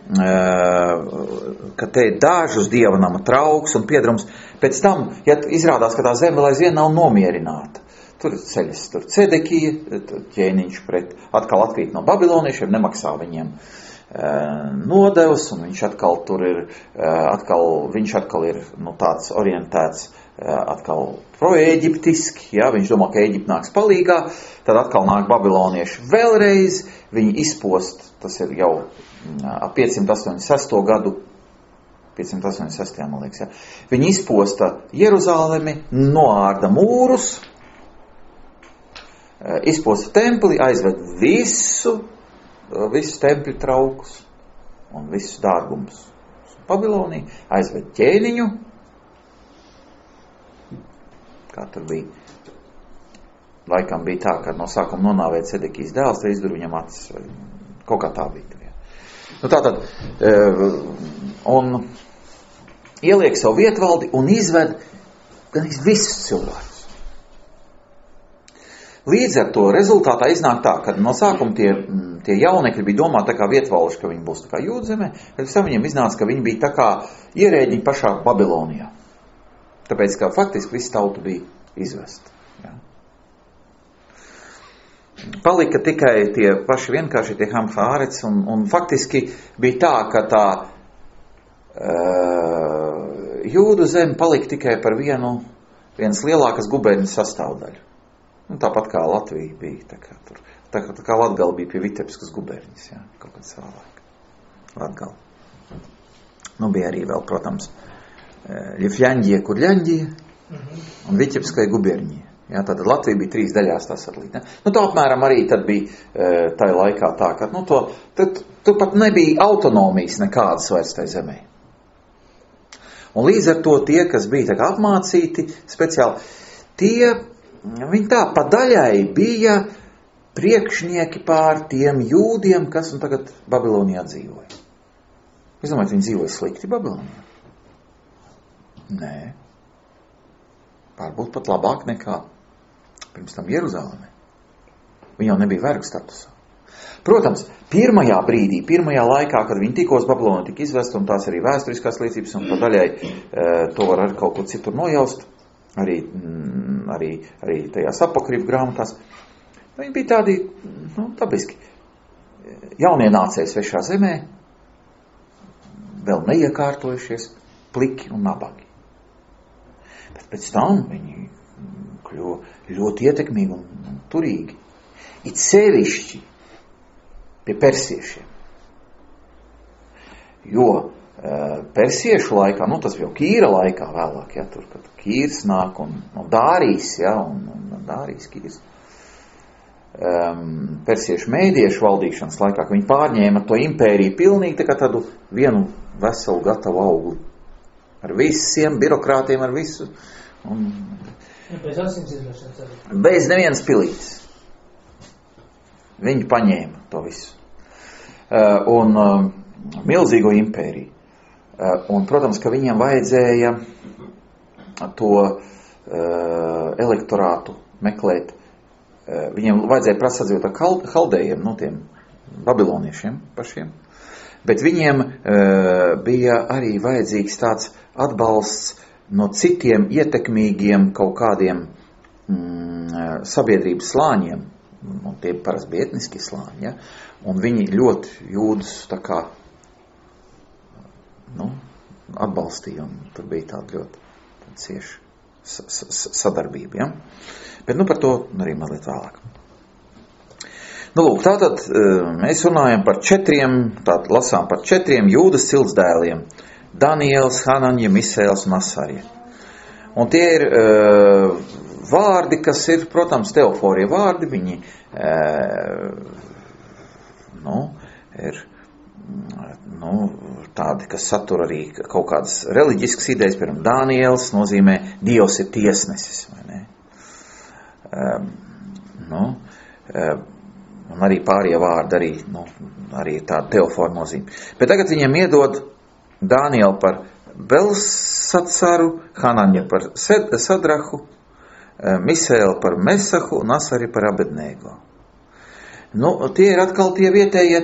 ka te ir dažus Dieva nama trauks un piedrums. Pēc tam, ja izrādās, ka tā zeme vēl aizvien nav nomierināta, tur ceļas, tur Cedekija, ķēniņš atkal atkrīt no babiloniešiem, nemaksā viņiem nodevs, un viņš atkal tur ir, viņš atkal ir tāds orientēts atkal pro-eģiptiski, ja, viņš domā, ka Eģipte nāks palīgā, tad atkal nāk babilonieši vēlreiz, viņi izpost, tas ir jau 586. gadu, 586. man liekas, ja. Viņi izposta Jeruzalemi, noārda mūrus, izposta templi, aizved visu tempļu traukus un visus dārgumus Babiloniju, aizved ķēniņu, kā tur bija. Laikam bija tā, ka no sākuma nonāvēja Cedekijas dēls, tad izdur viņam acis, vai kaut kā tā bija. Tātad, un ieliek savu vietvaldi un izved gan visus cilvēkus. Līdz ar to rezultātā iznāk tā, ka no sākuma tie jaunekļi bija domāti tā kā vietvalži, ka viņi būs tā kā Jūdzemē, bet pēc tam viņiem iznāca, ka viņi bija tā kā ierēģi pašā Babilonijā. Tāpēc, ka faktiski visu tautu bija izvesta. Ja. Palika tikai tie paši vienkārši tie Hamhārets, un faktiski bija tā, ka tā Jūdu zeme palika tikai par vienas lielākas guberņas sastāvdaļu. Tāpat kā Latvija bija, tā kā Latgala bija pie Vitebskas guberņas, jā, kaut kad savā laikā. Latgala. Bija arī vēl, protams, Ļefļanģija, Kurļanģija un Vitebskai guberņija. Jā, tad Latvija bija 3 daļās tā sadalīta. Tā apmēram arī tad bija tajā laikā tā, ka tu pat nebija autonomijas nekādas vairs tai zemē. Un līdz ar to tie, kas bija tā kā apmācīti speciāli, viņi tā pa daļai bija priekšnieki pār tiem jūdiem, kas un tagad Babilonijā dzīvoja. Es domāju, viņi dzīvoja slikti Babilonijā. Nē. Varbūt pat labāk nekā pirms tam Jeruzalemē. Viņi jau nebija vergu statusā. Protams, pirmajā brīdī, pirmajā laikā, kad viņi tikko uz Babilonu tika izvest, un tās arī vēsturiskās liecības, un pa daļai to var arī kaut kur citur nojaust, arī tajās apokrifu grāmatās. Viņi bija tādi, dabiski, jaunienācēji svešā zemē, vēl neiekārtojušies, pliki un nabagi. Bet pēc tam viņi kļuva ļoti ietekmīgi un turīgi. It sevišķi pie persiešiem. Jo persiešu laikā, tas jau Kīra laikā vēlāk, ja, tur, kad Kīrs nāk un Dārijas, ja, un Dārijas Kīrs. Persiešu mēdiešu valdīšanas laikā, kad viņi pārņēma to impēriju pilnīgi tā kā tādu vienu veselu gatavu augli. Ar visiem birokrātiem, ar visu.
Bez asins izvēršanas arī.
Bez nevienas pilītes. Viņi paņēma to visu. Un milzīgo impēriju. Un, protams, ka viņiem vajadzēja to elektorātu meklēt. Viņiem vajadzēja prasadzīt ar haldējiem, tiem babiloniešiem pašiem. Bet viņiem bija arī vajadzīgs tāds atbalsts no citiem ietekmīgiem kaut kādiem sabiedrības slāņiem. Tie parasti bija etniski slāņi, ja? Un viņi ļoti jūdus tā kā, atbalstīja, un tur bija tāda ļoti cieša sadarbība, ja? Bet, par to arī mazliet vēlāk. Lūk, tātad mēs runājam par 4, tātad lasām par 4 Jūdas ciltsdēliem. Daniels, Hanaņa, Misēls un Asarija. Un tie ir vārdi, kas ir, protams, teoforie vārdi, viņi ir tādi, kas satur arī kaut kādas reliģiskas idejas, piemēram, Daniels nozīmē Dievs ir tiesnesis, vai ne? Un arī pārējie vārdi arī tāda teofora nozīme. Bet tagad viņiem iedod Danielu par Belsacaru, Hanaņa par Sadrahu, Misēlu par Mesahu un Asari par Abednego. Tie ir atkal tie vietējie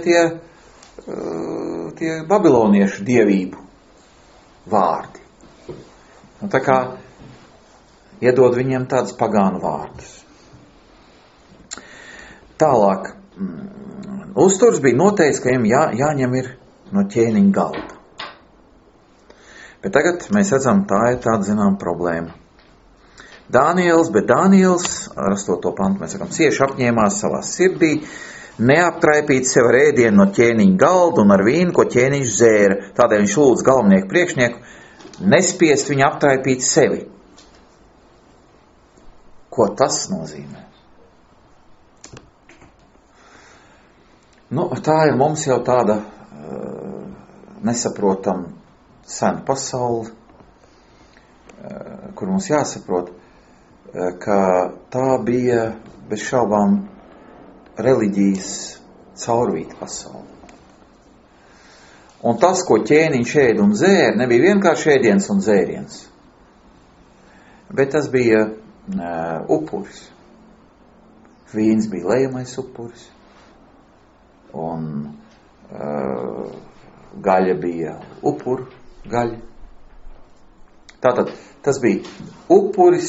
tie babiloniešu dievību vārdi. Tā kā iedod viņiem tādus pagānu vārdus. Tālāk, uzturs bija noteikts, ka viņam jāņem ir no ķēniņa galda. Bet tagad mēs redzam, tā ir tāda, zinām, problēma. Daniels, ar 8. pantu mēs sakam, cieši apņēmās savā sirdī, neaptraipīt sev ar ēdienu no ķēniņa galda un ar vīnu, ko ķēniņš dzēra. Tādēļ viņš lūdz galvnieku priekšnieku nespiest viņu aptraipīt sevi. Ko tas nozīmē? Tā ir mums jau tāda nesaprotam sena pasaule, kur mums jāsaprot, ka tā bija bez šaubām reliģijas caurvīta pasaule. Un tas, ko ķēniņš ēd un dzēra, nebija vienkārši ēdiens un dzēriens, bet tas bija upuris. Vīns bija lejamais upuris, un gaļa bija upuru gaļa. Tātad tas bija upuris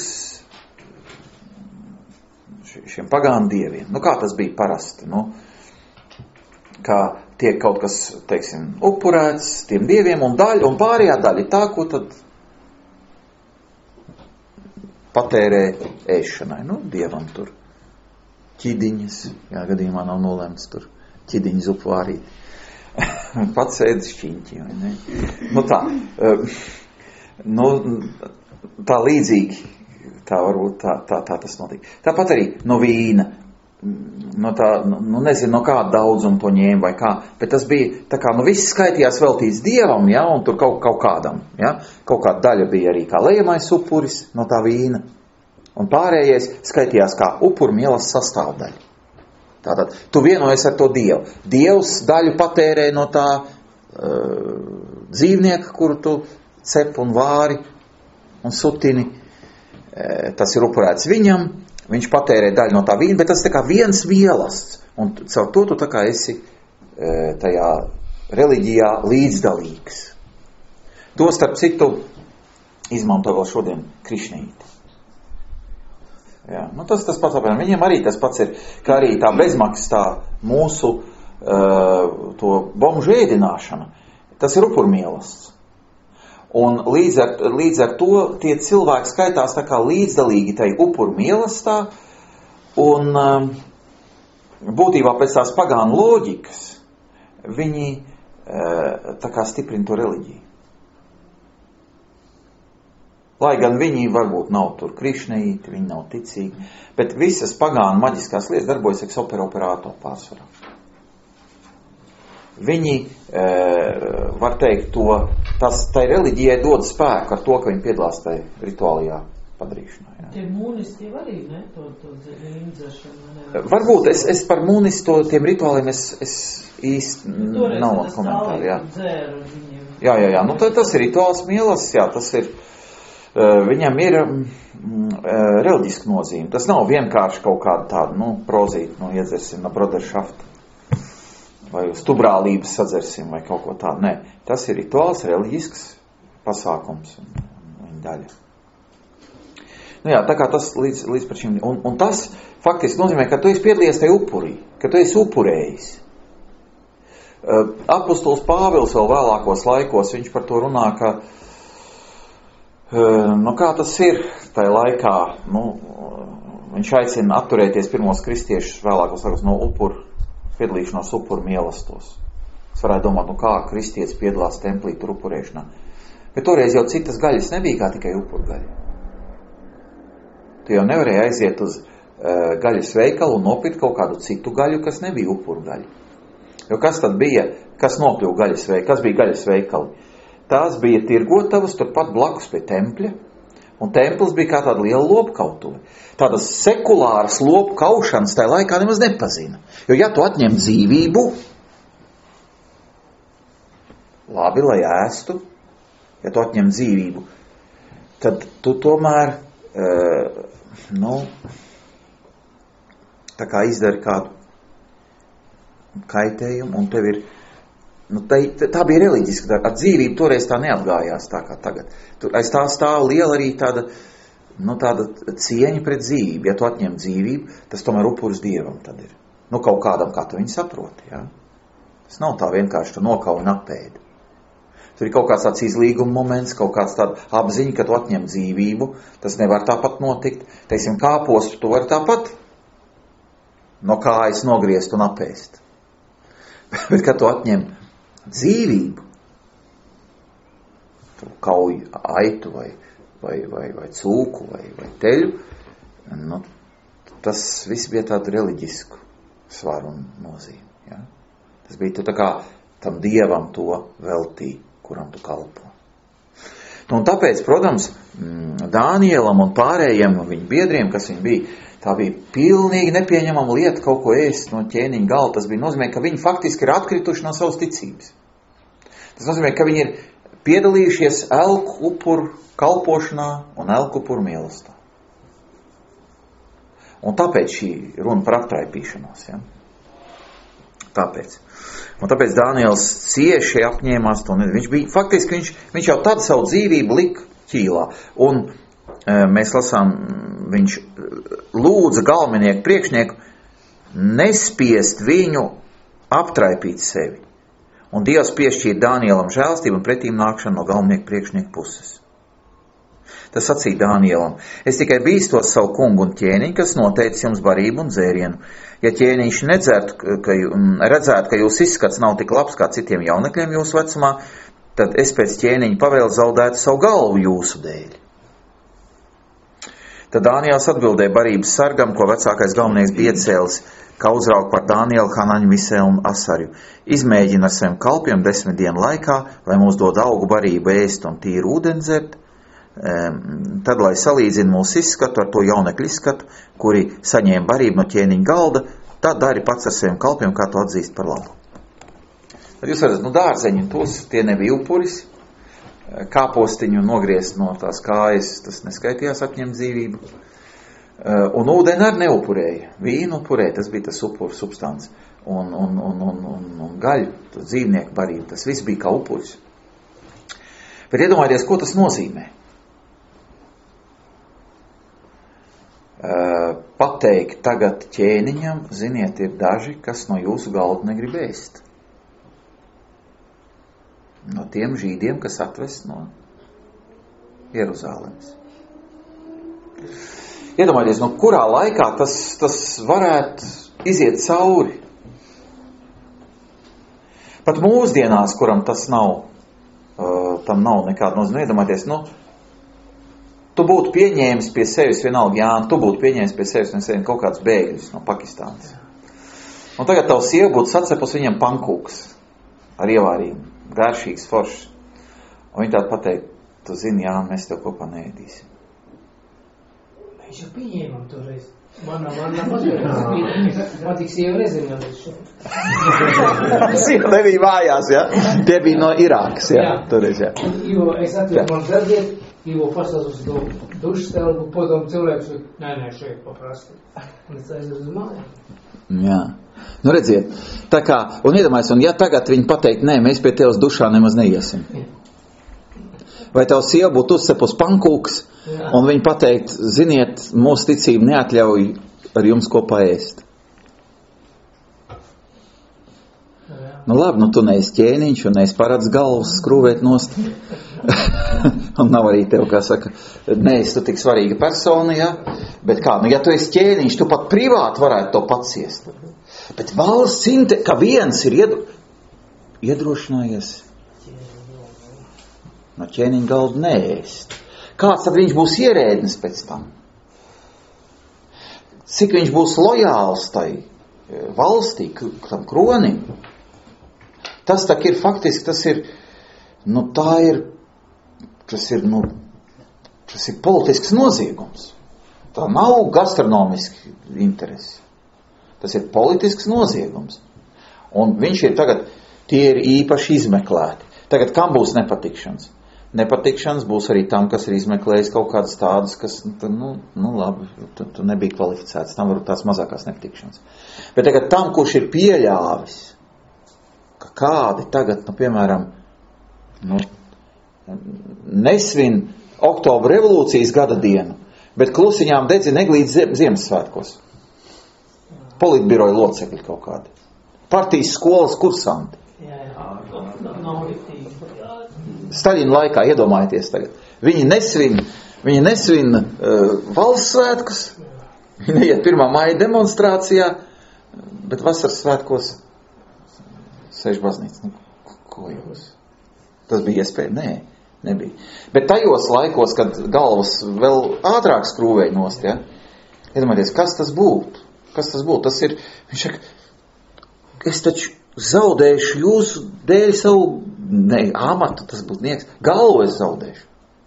šiem pagānu dieviem. Kā tas bija parasti? Kā tiek kaut kas, teiksim, upurēts tiem dieviem un pārējā daļa ir tā, ko tad patērē ēšanai. Dievam tur ķidiņas, gadījumā nav nolēmts tur ķidiņu zupu vārīt. Pats ēdis šķiņķi, vai ne? Tā līdzīgi, tā varbūt tā tas notika. Tāpat arī no vīna, nezinu, no kāda daudzuma to ņēma vai kā, bet tas bija, tā kā, viss skaitījās veltīts Dievam, ja, un tur kaut kādam, ja, kaut kāda daļa bija arī kā lejamais upuris no tā vīna, un pārējais skaitījās kā upurmielas sastāvdaļa. Tātad, tu vienojies ar to Dievu. Dievs daļu patērē no tā dzīvnieka, kuru tu cep un vāri un sutini. Tas ir upurēts viņam, viņš patērē daļu no tā vīna, bet tas tā kā viens vielasts. Un caur to tu tā kā esi tajā reliģijā līdzdalīgs. To starp citu izmanto vēl šodien krišnīti. Jā, tas pats, apmēram, viņiem arī tas pats ir, kā arī tā bezmaksas tā mūsu to bomžu ēdināšana, tas ir upurmielasts. Un līdz ar to tie cilvēki skaitās tā kā līdzdalīgi tai upurmielastā, un būtībā pēc tās pagānu loģikas viņi tā kā stiprina to reliģiju. Lai gan viņi varbūt nav tur krišneīti, viņi nav ticīgi, bet visas pagānu maģiskās lietas darbojas ex operato pārsvarā. Viņi, var teikt, tai reliģijai dod spēku ar to, ka viņi piedalās tai rituālajā padarīšanā. Jā.
Tie mūnisti arī, ne? To dzēšanu.
Varbūt es par mūnistu tiem rituāliem es īsti nav komentāri. Jā. Jā. Tas ir rituāls mielas, jā, tas ir. Viņam ir reliģiska nozīme. Tas nav vienkārši kaut kāda tāda, prozīt, iedzersim no broderschaft vai uz tubrālības sadzersim vai kaut ko tādu. Nē, tas ir rituāls, reliģisks pasākums un daļa. Jā, tā kā tas līdz par šim. Un tas faktiski nozīmē, ka tu esi piedalījies tajā upurī, ka tu esi upurējis. Apostols Pāvils vēl vēlākos laikos, viņš par to runā, ka, kā tas ir tajā laikā, viņš aicina atturēties pirmos kristiešus vēlākos laikos no piedalīšanās upuru mīlestos. Es varētu domāt, kā kristietis piedalās templī tur upurēšanā. Bet toreiz jau citas gaļas nebija kā tikai upurgaļa. Tu jau nevarēji aiziet uz gaļas veikalu un nopirkt kaut kādu citu gaļu, kas nebija upurgaļa. Jo kas tad bija, kas nokļuva gaļas veikali? Kas bija gaļas veikali? Tās bija tirgotavas turpat blakus pie tempļa, un templis bija kā tāda liela lopkautuve. Tādas sekulāras lopu kaušanas tajā laikā nemaz nepazina. Jo ja tu atņem dzīvību, labi, lai ēstu, ja tu atņem dzīvību, tad tu tomēr, tā kā izdari kādu kaitējumu, un tev ir, tā bija reliģiska, ar dzīvību toreiz tā neapgājās tā kā tagad. Tur aiz tā stāv liela arī tāda cieņa pret dzīvību. Ja tu atņem dzīvību, tas tomēr upuris Dievam tad ir. Kaut kādam, kā tu viņu saproti, jā. Tas nav tā vienkārši, tu nokauj un apēdi. Tur ir kaut kāds tāds izlīguma moments, kaut kāds tāda apziņa, ka tu atņem dzīvību, tas nevar tāpat notikt. Teiksim, kāpostu tu vari tāpat no kājas nogriezt un apēst. Bet, kad tu atņem dzīvību, tu kauj aitu vai cūku vai teļu, tas viss bija tādu reliģisku svaru un nozīmi. Ja? Tas bija tu tā kā tam Dievam to veltīja, kuram tu kalpo. Un tāpēc, protams, Dānielam un pārējiem viņa biedriem, kas viņi bija, tā bija pilnīgi nepieņemama lieta kaut ko ēst no ķēniņa galda. Tas bija nozīmē, ka viņi faktiski ir atkrituši no savas ticības. Tas nozīmē, ka viņi ir piedalījušies elku upuru kalpošanā un elku upuru mīlestībā. Un tāpēc šī runa par aptraipīšanos. Ja? Tāpēc Dāniels cieši apņēmās to. Viņš jau tad savu dzīvību lika ķīlā. Un mēs lasām, viņš lūdza galvenieku priekšnieku nespiest viņu aptraipīt sevi. Un Dievs piešķīra Dānielam žēlstību un pretīm nākšanu no galvenieku priekšnieku puses. Tas sacīja Dānielam: es tikai bīstos savu kungu un ķēniņu, kas noteicis jums barību un dzērienu. Ja ķēniņš redzētu, ka jūs izskats nav tik labs kā citiem jaunekļiem jūsu vecumā, tad es pēc ķēniņa pavēlu zaudētu savu galvu jūsu dēļ. Tad Dāniels atbildēja barības sargam, ko vecākais galvenieks bija iecēlis, kā uzraugu par Dānielu, Hanaņu, Misēlu un Asarju. Izmēģina ar saviem kalpiem 10 dienu laikā, lai mūs dod augu barību ēst un tīru ūdeni dzert. Tad, lai salīdzina mūsu izskatu ar to jaunekļu izskatu, kuri saņēma barību no ķēniņa galda, tad dari pats ar saviem kalpiem, kā tu atzīst par labu. Tad jūs redzat, dārzeņi tos, tie nebija upuris, kāpostiņu nogriezt no tās kājas, tas neskaitījās atņemt dzīvību. Un ūdeni arī neupurēja, vīnu upurēja, tas bija tas upuru substants. Un gaļu, tas dzīvnieku barību, tas viss bija kā upuris. Bet iedomājieties, ko tas nozīmē? Pateikt tagad ķēniņam, ziniet, ir daži, kas no jūsu galda negrib ēst. No tiem žīdiem, kas atvest no Jeruzālemes. Iedomājieties, no kurā laikā tas varētu iziet cauri. Pat mūsdienās, kuram tas nav, tam nav nekāda nozīme. Iedomājieties, tu būtu pieņēmis pie sevis vienalga, Jāni, tu būtu pieņēmis pie sevis kaut kāds bēgļus no Pakistānas. Un tagad tavs sieva būtu sacepus viņam pankūks ar ievārījumu, garšīgs, foršs. Un viņi tādu pateikt, tu zini, Jāni, mēs tev kopā neēdīsim.
Viņš jau pieņēmam toreiz. Manā mazliet. Man tik sieva nezina šo.
Sieva nebija mājās, ja? Tie bija no Irākas, ja? Toreiz, ja.
Jo es atveru man darbiet, jo pasās uz to dušstelbu, potom cilvēks, nē, šeit paprasti. Un es aizveru uz mājā.
Jā. Redziet, tā kā, un iedomājies, un ja tagad viņi pateikt, nē, mēs pie tev uz dušā nemaz neiesim. Vai tev sieva būtu uzcepus pankūks, un viņi pateikt, ziniet, mūsu ticība neatļauj ar jums kopā ēst. Nu labi, nu tu neesi ķēniņš un neesi parāds galvas skrūvēt nost. Un nav arī tev, kā saka, neesi tu tik svarīga persona, ja? Bet kā, nu ja tu esi ķēniņš, tu pat privāti varētu to pats iest. Bet valsts ka viens ir iedrošinājies no ķēniņa galda neēst. Kāds tad viņš būs ierēdnis pēc tam? Cik viņš būs lojāls tai valstī, tam kronim? Tas tak ir faktiski, tas ir politisks noziegums. Tā nav gastronomiski interesi. Tas ir politisks noziegums. Un viņš ir tagad, tie ir īpaši izmeklēti. Tagad kam būs nepatikšanas? Nepatikšanas būs arī tam, kas ir izmeklējis kaut kādas tādas, kas, labi, tu nebija kvalificēts, tam varbūt tās mazākās nepatikšanas. Bet tagad tam, kurš ir pieļāvis, ka kādi tagad, piemēram, nesvin Oktobra revolūcijas gada dienu, bet klusiņām dedzina eglītes Ziemassvētkos. Politbiroja locekļi kaut kādi. Partijas skolas kursanti. Staļina laikā, iedomājieties tagad. Viņi nesvin valsts svētkus, viņi neiet 1. maija demonstrācijā, bet vasaras svētkos sēž baznīca. Ko jūs? Tas bija iespēja? Nē, nebija. Bet tajos laikos, kad galvas vēl ātrāk skrūvēja nost, ja? Iedomājieties, kas tas būtu? Tas ir, viņš saka, es taču zaudēšu jūsu dēļ savu, amatu, tas būtu nieks, galvu es zaudēšu.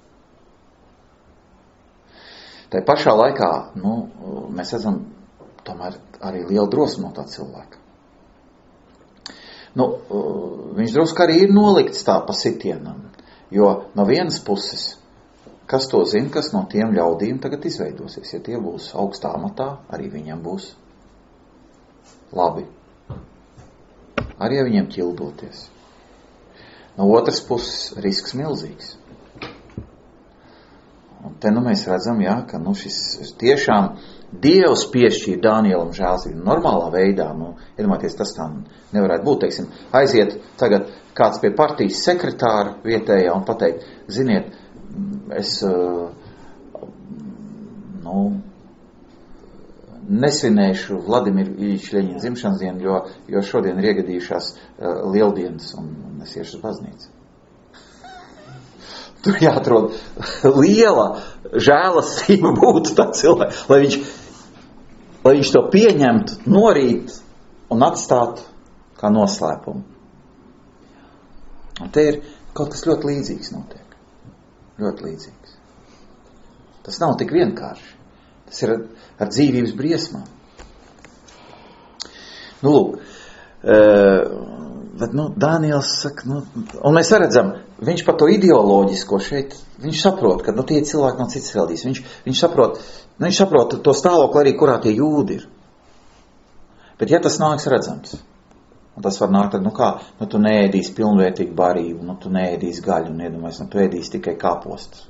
Tā pašā laikā, mēs redzam, tomēr arī liela drosme no tā cilvēka. Viņš drusku arī ir nolikts tā pa sitienam, jo no vienas puses, kas to zina, kas no tiem ļaudīm tagad izveidosies, ja tie būs augstā amatā, arī viņam būs labi. Arī ja viņiem ķildoties. No otras puses, risks milzīgs. Un te mēs redzam, ka šis tiešām Dievs piešķīra Dānielam žēlstību normālā veidā. Iedomājieties, tas tā nevarētu būt. Teiksim, aiziet tagad kāds pie partijas sekretāra vietējā un pateikt, ziniet, es nesvinēšu Vladimiru Iļiča Ļeņina dzimšanas dienu, jo šodien ir iegadījušās lieldienas un es iešu uz baznīcu. Tur jāatrod liela žēlastība būtu tā cilvēka, lai viņš to pieņemtu, norīt un atstātu kā noslēpumu. Un te ir kaut kas ļoti līdzīgs notiek. Ļoti līdzīgs. Tas nav tik vienkārši. Tas ir ar dzīvības briesmām. Lūk, bet, Dāniels saka, un mēs redzam, viņš par to ideoloģisko šeit, viņš saprot, ka, tie cilvēki nav cits veldīs. Viņš saprot to stāvokli arī, kurā tie jūdi ir. Bet ja tas nāks redzams, un tas var nākt, tad, tu neēdīsi pilnvērtīgu barību, tu neēdīsi gaļu, un iedomājies, tu ēdīsi tikai kāpostus.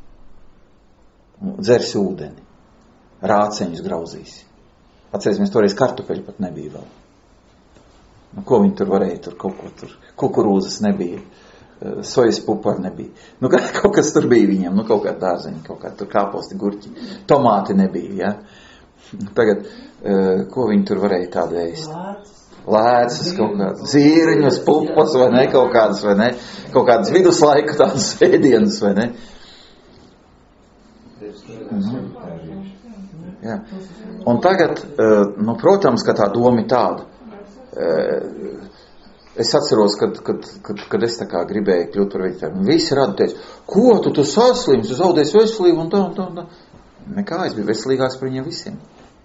Dzersi ūdeni, rāceņus grauzīsi. Atcerēsimies, toreiz kartupeļu pat nebija vēl. Ko viņi tur varēja, tur kaut ko tur, kukurūzas nebija, sojas pupari nebija. Kaut kas tur bija viņam, kaut kā dārzeņi, kaut kā tur kāposti, gurķi, tomāti nebija, ja. Tagad, ko viņi tur varēja tādu ēst? Lēcas, kaut kādas zīriņus, pupas, vai ne, kaut kādas viduslaiku tādas ēdienas, vai ne. Jā. Un tagad, protams, ka tā doma ir tāda. Es atceros, kad es tā kā gribēju kļūt par veģetāru. Visi radu teica, ko tu saslims, tu zaudēsi veselību un tā. Nekā, es biju veselīgāks par viņiem visiem.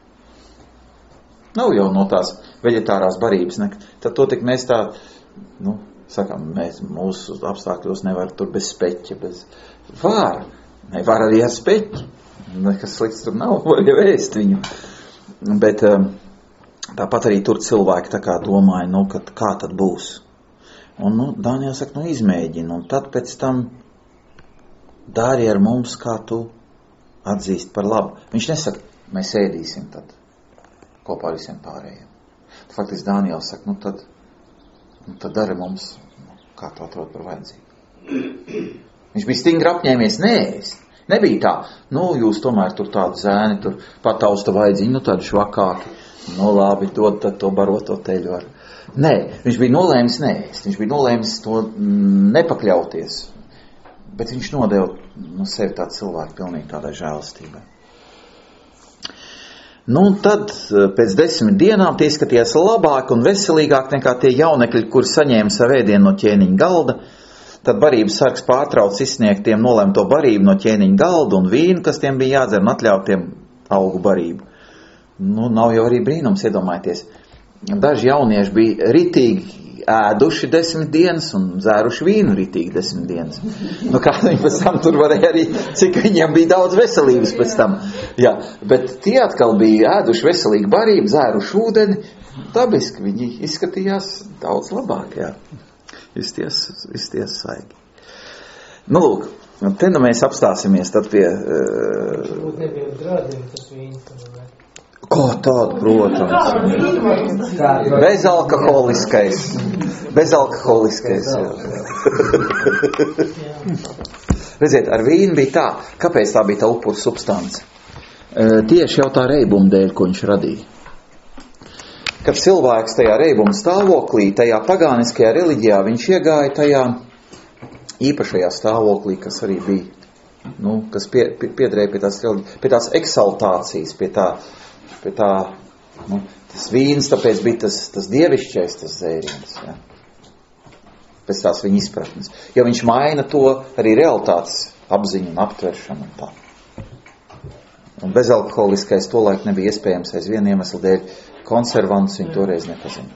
Nav jau no tās veģetārās barības. Tad to tik mēs tā, sakām, mēs mūsu apstākļos nevar tur bez speķa, bez vāra. Nevar arī ar speķi. Nekas slikts tur nav, var jau ēst viņu. Bet tāpat arī tur cilvēki tā kā domāja, kā tad būs. Un, Dāniels saka, izmēģini, un tad pēc tam dari ar mums, kā tu atzīst par labu. Viņš nesaka, mēs ēdīsim tad kopā ar visiem pārējiem. Faktiski Dāniels saka, tad Un tad dara mums, kā to atrod par vajadzību. Viņš bija stingri apņēmies neēst. Nebija tā, jūs tomēr tur tādu zēni, tur patausta vajadzību, tādu švakāki. Labi, dod tad to baroto teļu ar. Nē, viņš bija nolēmis neēst. Viņš bija nolēmis to nepakļauties. Bet viņš nodeva no sevi tādu cilvēku pilnīgi tādai žēlastībai. Tad pēc 10 dienām tie izskatījās labāk un veselīgāk nekā tie jaunekļi, kuri saņēma savu ēdienu no ķēniņa galda. Tad barības sargs pārtrauc izsniegt tiem nolemto barību no ķēniņa galda un vīnu, kas tiem bija jādzer, un atļaut tiem augu barību. Nav jau arī brīnums, iedomājieties. Daži jaunieši bija ritīgi ēduši 10 dienas un dzēruši vīnu ritīgi 10 dienas. Kā viņi pēc tam tur varēja arī, cik viņiem bija daudz veselības pēc tam. Jā, bet tie atkal bija ēduši veselīgu barību, dzēruši ūdeni. Dabiski viņi izskatījās daudz labāk, jā. Izties svaigi. Lūk, te mēs apstāsimies tad pie...
Nebija drādiem tas vīns.
Ko tādu, protams. Bezalkoholiskais. Redziet, ar vīnu bija tā. Kāpēc tā bija tā upura substance? Tieši jau tā reibuma dēļ, ko viņš radīja. Kad cilvēks tajā reibuma stāvoklī, tajā pagāniskajā reliģijā, viņš iegāja tajā īpašajā stāvoklī, kas arī bija, kas piederēja pie tās eksaltācijas, pie tā, tas vīns, tāpēc bija tas dievišķais, tas dzēriens, ja? Pēc tās viņa izpratnes. Jo viņš maina to arī realitātes apziņu un aptveršanu un tā. Un bezalkoholiskais tolaik nebija iespējams aiz vienu iemeslu dēļ. Konservants viņu toreiz nepazina.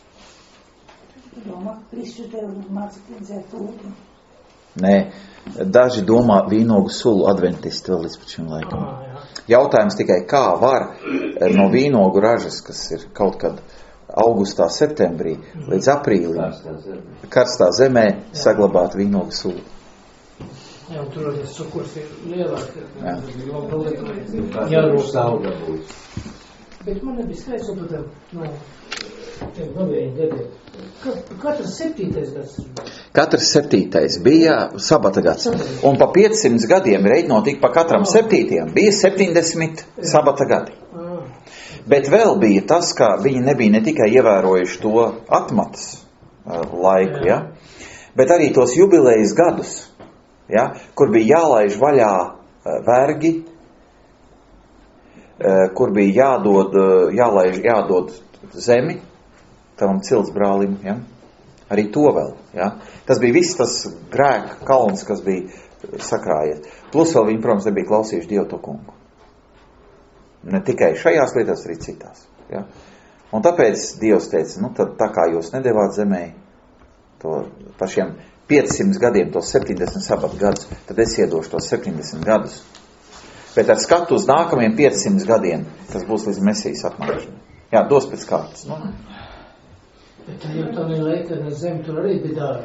Nē, daži domā vīnogu sulu adventisti vēl līdz pat šim laikam. Jautājums tikai, kā var no vīnogu ražas, kas ir kaut kad augustā, septembrī, līdz aprīlim, karstā zemē, saglabāt vīnogu sulu.
Jā, un tur arī cukurs ir lielāk.
Jārūk sauga būs.
Bet man nebija skaidrs, saprotam, tiem novējiem gadiem. Katrs 7. gads.
Katrs 7. bija sabata gads. Un pa 500 gadiem reiķinot tik pa katram 7. bija 70 sabata gadi. Bet vēl bija tas, ka viņi nebija ne tikai ievērojuši to atmatas laiku, ja, bet arī tos jubilejas gadus, ja, kur bija jālaiž vaļā vergi, kur bija jādod zemi tavam ciltsbrālim, ja? Arī to vēl, ja? Tas bija viss tas grēka kalns, kas bija sakrājies. Plus vēl viņi, protams, nebija klausījuši Dievu to kungu. Ne tikai šajās lietās, arī citās, ja? Un tāpēc Dievs teica, tad tā kā jūs nedevāt zemē to par šiem 500 gadiem, tos 70 sabata gadus, tad es iedošu tos 70 gadus. Bet ar skatu uz nākamajiem 500 gadiem, tas būs līdz Mesijas atnākšanai. Jā, dos pēc kārtas.
Bet jau tā laika zem tur arī bija dārga.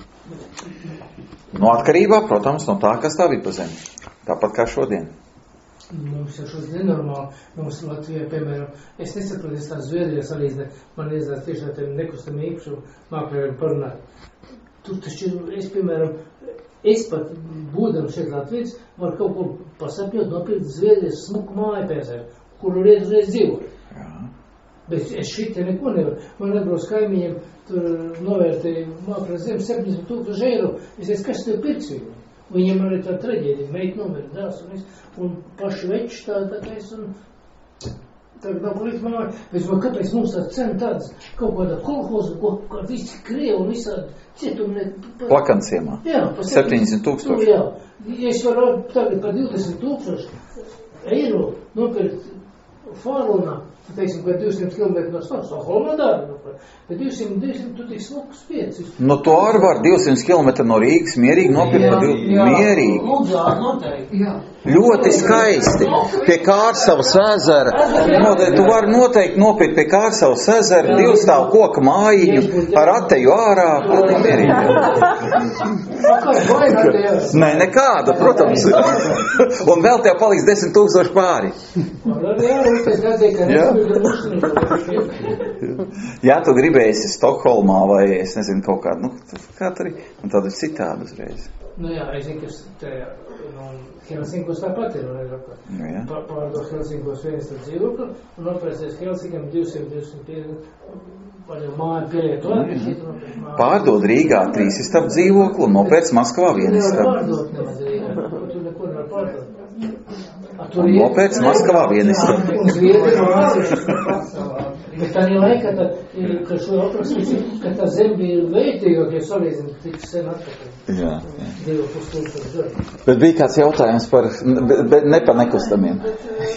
Atkarībā, protams, no tā, kas tā bija pa zemi. Tāpat kā šodien.
Mums ir šos nenormāli. Mums Latvijā, piemēram, es nesaprotu, es tās Zviedrijas arī, man izdās tiešām tiem nekustamiem īpašumu mākļiem parunāt. Tur taču es, piemēram, es pat būdams šeit Latvijas, var kaut ko pasapņot, nopirkt Zviedrijas smuku māju pēcēm, kuru reiz dzīvot. Bet es šitā neko nevaru. Man atbrauc kaimiņiem, tur novērtēja mākļas zem 70,000 eiro. Es teicu, kas tev pirks viņu? Viņiem arī tā traģēdija, meita novērt dēls un paši veči tā es un tagad nav palikt māju. Bet kāpēc mums tā cena tādas kaut kādā kolhoza, kā visi Krievi un visādi cietumi.
Plakanciemā.
Jā,
70,000.
Jā, es varu tagad par 20,000 eiro nopirkt Fārunā. Teiksim, ka 200 km no Stokholmā dara, bet 200 tu tik smukus pieci.
To arī var 200 km no Rīgas mierīgi nopirkt par mierīgi. Ļoti skaisti. Pie Kārsavas ezera. Tu vari noteikti nopirkt pie Kārsavas ezera 2 stāvu koka mājiņu ar ateju ārā. Nē, nekāda, protams. Un vēl tev paliks 10,000 pāri.
Jā,
Jā, tu gribēsi Stokholmā vai, es nezinu, kaut kādu, kā tur ir, un tad ir citādi uzreiz.
Nu jā, es zinu, ka Helsinkos tāpat ir, pārdot Helsinkos vienas tad dzīvokli, un nopērsies Helsinkam 200-250 māju pielietot.
Pārdod Rīgā 3 istabu dzīvokli un nopērc Maskavā 1 istabu.
Pārdot nemaz Rīgā, tu neko nevar pārdot.
Un nopērc Maskavā 1 istabu.
Un Zviedri mācījuši bet tā ir laika, ka šo aprakstīsi, ka tā zem bija vērtīgākie salīdzina tik sen atpakaļ.
Jā.
2,5 gadu.
Bet bija kāds jautājums par, ne par nekustamiem.
Bet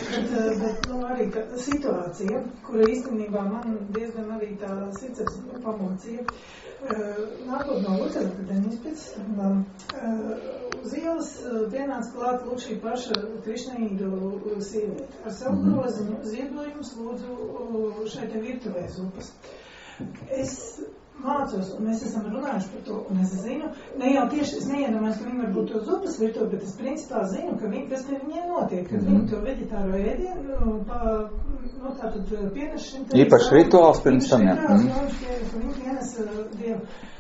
arī tā situācija, kura īstenībā man diezgan arī tā sirdsapziņa pamocīja. Nākot no Lutera akadēmijas pēc uz ielas pienāca klāt lūk šī paša Krišnaīdu sieviete. Ar savu groziņu ziedojumus lūdzu šeit virtuvē zupas. Es mācos, un mēs esam runājuši par to, un es zinu, ne jau tieši, es neiedomājos, ka viņi varbūt to zupas virtuvi, bet es principā zinu, ka kas pie viņiem notiek, kad viņi to veģetāro ēdienu, tātad pienes šim te...
Īpaši rituāls pirms tam, jā.
Viņi pienes Dievu.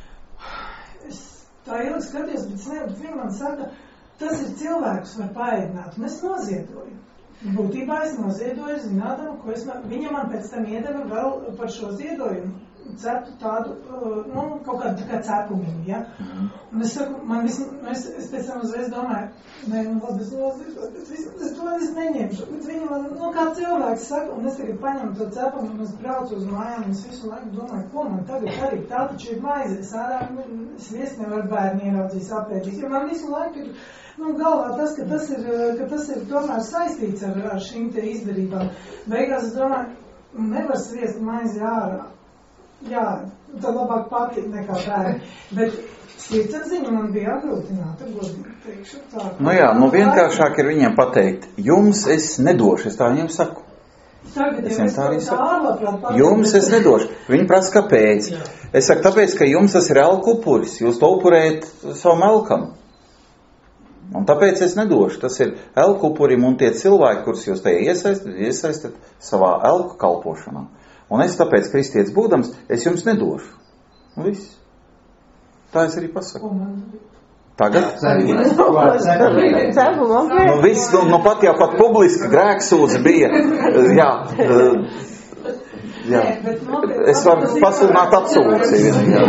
Es tā ilgi skaties, bet viņi man saka, tas ir cilvēkus var paēdināt, un es noziedoju. Būtībā es noziedoju, zinādama, ko viņa man pēc tam iedeva vēl par šo ziedojumu. Ceptu tādu, kaut kādu tā kā cepumiņu, ja? Un es saku, es pēc tam uzreiz domāju, labi, es to neņemšu, bet viņi man, kā cilvēks saka, un es tagad paņemu to cepumu, un es braucu uz mājām, un es visu laiku domāju, ko man tagad arī, tā taču ir maize, es ārā, es nevaru bērni ieraudzīs apēdīs, jo man visu laiku ir, galvā tas, ka tas ir tomēr saistīts ar šīm te izdarībām. Beigās es domāju, nevar sviest maizi ārā. Jā, tad labāk pati nekā bērni, bet sirdsapziņa man bija apgrūtināta, godīgi teikšu tā.
Vienkāršāk ir viņiem pateikt, jums es nedošu, es tā viņiem saku.
Tagad jau es tā ārlabprāt pateikt.
Jums es nedošu. Viņi prasa, kāpēc? Es saku, tāpēc, ka jums tas ir elku upuris, jūs to upurējat savam elkam. Un tāpēc es nedošu, tas ir elku upurim un tie cilvēki, kurus jūs tajā iesaistat savā elku kalpošanā. Un es tāpēc, kristietis būdams, es jums nedošu. Un viss. Tā es arī pasaku. Tagad? Viss, pat jau pat publiski grēksūdze bija. Jā. Es varu pasludināt atsūdzi.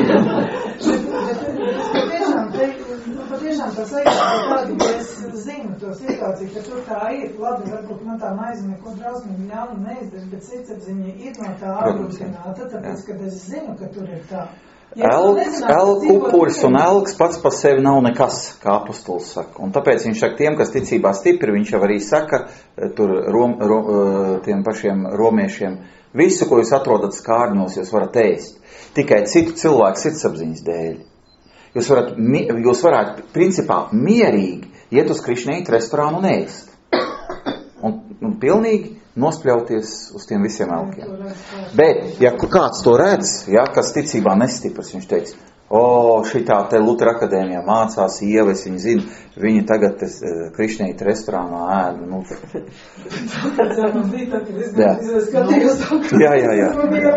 Patiešām tā sajūta, tāda, ka es zinu to situāciju, ka tur tā ir, labi, varbūt man tā maize neko drausmīgi ļaunu neizdara, bet sirdsapziņa ir no tā apgrūtināta, tāpēc, kad es zinu, ka tur ir tā.
Elku upuris un elks pats par sevi nav nekas, kā apostols saka. Un tāpēc viņš saka, tiem, kas ticībā stipri, viņš jau arī saka, tur tiem pašiem romiešiem, visu, ko jūs atrodat skārņos, jūs varat ēst. Tikai citu cilvēku sirdsapziņas dēļ. Jūs varētu principā mierīgi iet uz Krišnītu restorānu un ēst. Un pilnīgi nospļauties uz tiem visiem elkiem. Bet, ja kāds to redz, kas ticībā nestiprs, viņš teica, šitā te Lutera akadēmijā mācās ieves, viņi zina, viņi tagad Krišnītu restorānā ēd. Jā.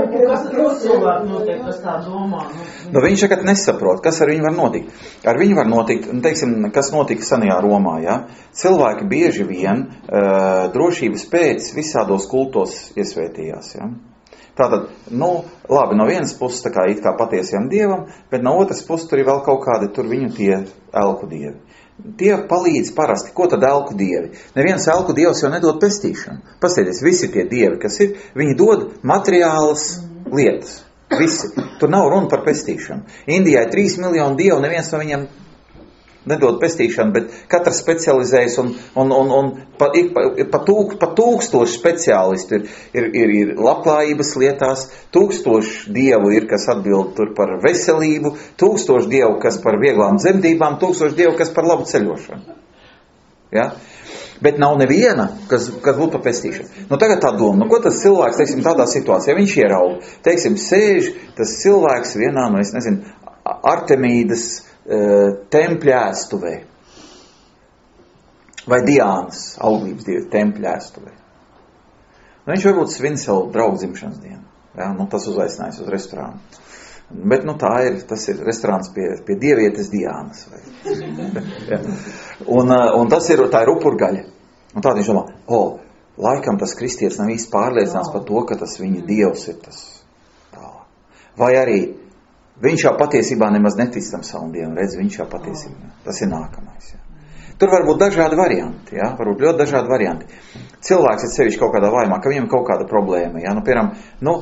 Viņš tagad nesaprot, kas ar viņu var notikt. Ar viņu var notikt, kas notika senajā Romā, cilvēki bieži vien drošības pēc visādos kultos iesvētījās, Tātad, labi, no vienas puses tā kā it kā patiesiem dievam, bet no otras puses tur ir vēl kaut kādi tur viņu tie elku dievi. Tie palīdz parasti. Ko tad elku dievi? Neviens elku dievs jau nedod pestīšanu. Pastieties, visi tie dievi, kas ir, viņi dod materiālas lietas. Visi. Tur nav runa par pestīšanu. Indijā ir 3 miljoni dievu, neviens no viņiem nedod pestīšanu, bet katrs specializējas un pa 1000 speciālistu ir labklājības lietās, 1000 dievu ir, kas atbild tur par veselību, 1000 dievu, kas par vieglām dzemdībām, 1000 dievu, kas par labu ceļošanu. Ja? Bet nav neviena, kas būtu pa pestīšanu. Tagad tā doma, ko tas cilvēks, tādā situācijā, viņš ierauga, sēž tas cilvēks vienā, Artemīdas tempļa ēstuvē vai Diānas auglības dievas tempļa ēstuvē. Nu, viņš varbūt svin savu draugu dzimšanas dienu. Ja? Nu, tas uzaicinājums uz restorānu. Bet, nu, tas ir restorāns pie dievietes Diānas. Ja? Un tā ir upurgaļa. Un tā viņš domā, laikam tas kristietis nav īsti pārliecināts par to, ka tas viņa dievs ir tas tālāk. Vai arī viņš jau patiesībā nemaz netic tam savu dievu, redz, viņš jau patiesībā. Tas ir nākamais. Ja? Tur var būt dažādi varianti, ja? Varbūt ļoti dažādi varianti. Cilvēks ir sevišķi kaut kādā vājumā, ka viņam ir kaut kāda problēma. Ja? Nu, piemēram,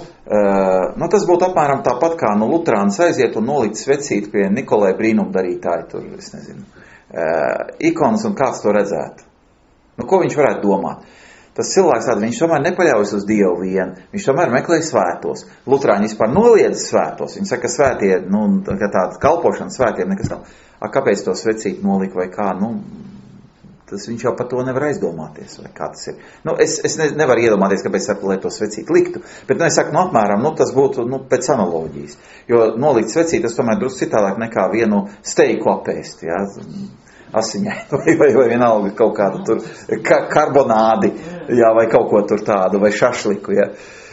tas būtu apmēram tāpat kā Luterāns aiziet un nolikt svecīt pie Nikolai brīnumdarītāja, tur, es nezinu, ikonas un kāds to redzētu. Nu, ko viņš varētu domāt? Tas cilvēks viņš tomēr nepaļaujas uz Dievu vienu, viņš tomēr meklē svētos. Luterāņi vispār noliedz svētos. Viņi saka, ka svētie, ka tāda kalpošana svētiem nekas nav. Kāpēc to svecīt nolika vai kā? Tas viņš jau par to nevar aizdomāties, vai kā tas ir. Es nevaru iedomāties, kāpēc lai to svecīt liktu. Bet, es saku, apmēram, tas būtu, pēc analoģijas. Jo nolikt svecīt, tas tomēr drusku citādāk nekā vienu steiku apēst, ja? Asiņai, vai vienalga kaut kādu tur karbonādi, ja? Vai kaut ko tur tādu, vai šašliku, ja?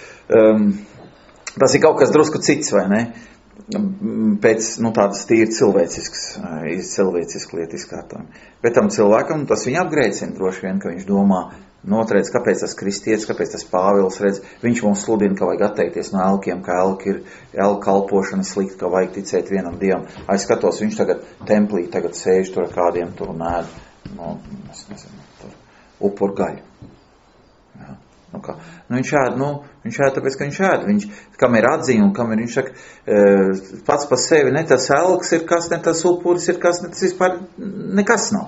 Tas ir kaut kas drusku cits, vai ne? Pēc, tādas tīri cilvēcisks lietu izkārtojumi. Bet tam cilvēkam tas viņa apgrēcina droši vien, ka viņš domā, redz, kāpēc tas kristietis, kāpēc tas Pāvils redz, viņš mums sludina, ka vajag atteikties no elkiem, ka elka kalpošana slikta, ka vajag ticēt vienam dievam. Skatos, viņš tagad templī, tagad sēž tur ar kādiem tur un ēd, es nezinu, tur upurgaļu. Jā. Viņš ēd tāpēc, ka viņš ēd. Kam ir atziņa un kam ir, viņš saka, pats par sevi, ne tas elks ir kas, ne tas upuris ir kas, ne tas vispār nekas nav.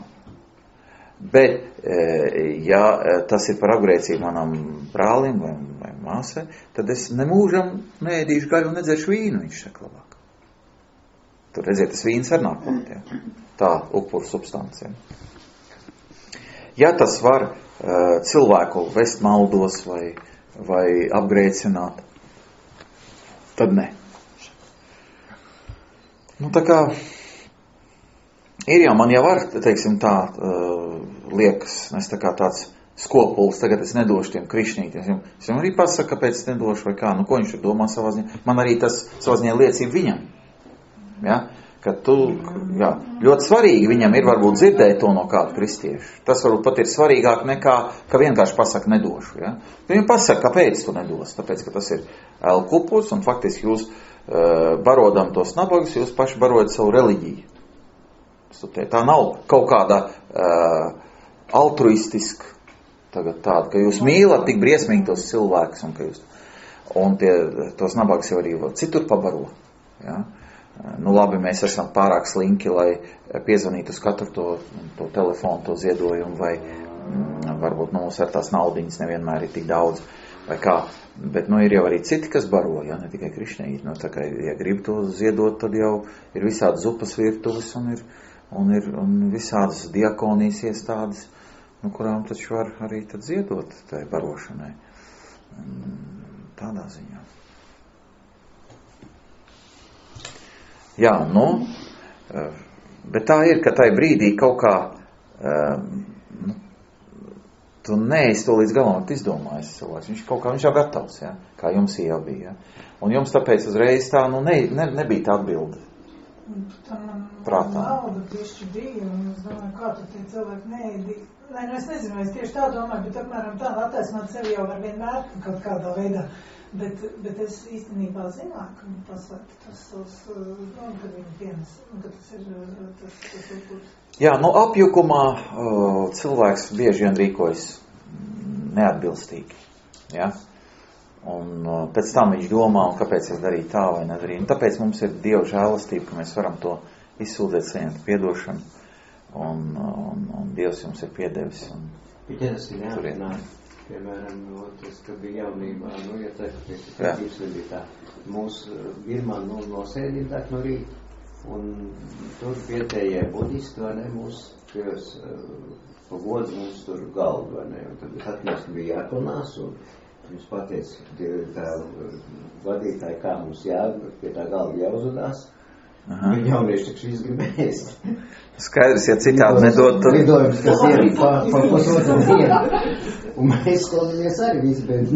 Bet, ja tas ir par apgrēcību manam brālim vai māsai, tad es nemūžam neēdīšu gaļu un nedzeršu vīnu, viņš saka labāk. Tur redziet, tas vīns ar nākot, ja? Tā upuru substancija. Ja tas var cilvēku vest maldos vai apgrēcināt, tad ne. Tā kā ir jau, man jau var, teiksim tā, liekas, es tā kā tāds skopuls, tagad es nedošu tiem krišnītiem. Es jau arī pasaku, kāpēc es nedošu vai kā, ko viņš ir domā savā ziņā. Man arī tas savā ziņā liecība viņam. Ja? Ka ļoti svarīgi viņam ir varbūt dzirdēt to no kādu kristiešu. Tas varbūt pat ir svarīgāk nekā, ka vienkārši pasaka nedošu. Ja? Viņam pasaka, kāpēc tu nedos? Tāpēc, ka tas ir elkupus un faktiski jūs barodam tos nabagus, jūs paši barojat savu reliģiju. Tā nav kaut kāda altruistiska tagad tāda, ka jūs mīlat tik briesmīgi tos cilvēkus un tos nabagus jau arī citur pabaro. Ja? Labi, mēs esam pārāk slinki, lai piezvanītu uz katru to telefonu, to ziedojumu, vai varbūt mums ar tās naudiņas nevienmēr ir tik daudz, vai kā. Bet, ir jau arī citi, kas baro, ja, ne tikai krišņēji. Tā kā, ja grib to ziedot, tad jau ir visādas zupas virtuves un visādas diakonijas iestādes, kurām taču var arī tad ziedot tai barošanai. Tādā ziņā. Jā, bet tā ir, ka tai brīdī kaut kā tu neesi to līdz galam izdomājis cilvēks. Viņš jau gatavs, ja? Kā jums jau bija. Ja? Un jums tāpēc uzreiz tā nebija tā atbilde.
Tā man
prātā.
Nauda tieši bija, un es domāju, kā tu tie cilvēki neēdīja. Es nezinu, es tieši tā domāju, bet apmēram tā attaisnot sevi jau var vienmēr kaut kādā veidā. Bet es īstenībā zināju, ka man pasaka tas savs, kad viņi pienes, ka tas ir tas upurs. Jā,
apjukumā cilvēks bieži vien rīkojas neatbilstīgi, ja? Un pēc tam viņš domā, un kāpēc es darīju tā vai nedarīju. Un tāpēc mums ir Dieva žēlastība, ka mēs varam to izsūdzēt, saņemt piedošanu, un Dievs jums ir piedevis.
Ja tas ir jāatnāk. Piemēram, tas, ka bija jaunībā, ja tas bija tā, mūsu Birmā nosēdītāk no rīta, un tur vietējie budisti, vai ne, mūs pagodz mums tur galdu, vai ne, un tad es atnācu, ka bija jākonās, un viņš pateica, tā vadītāji, kā mums pie tā galda jāuzvedās, viņi jaunieši taču viss gribēs.
Skaidrs, ja citādi nedod, tad...
Lidojums, kas ir pa pusotru dienu. Un mēs klausāmies arī visi, bet,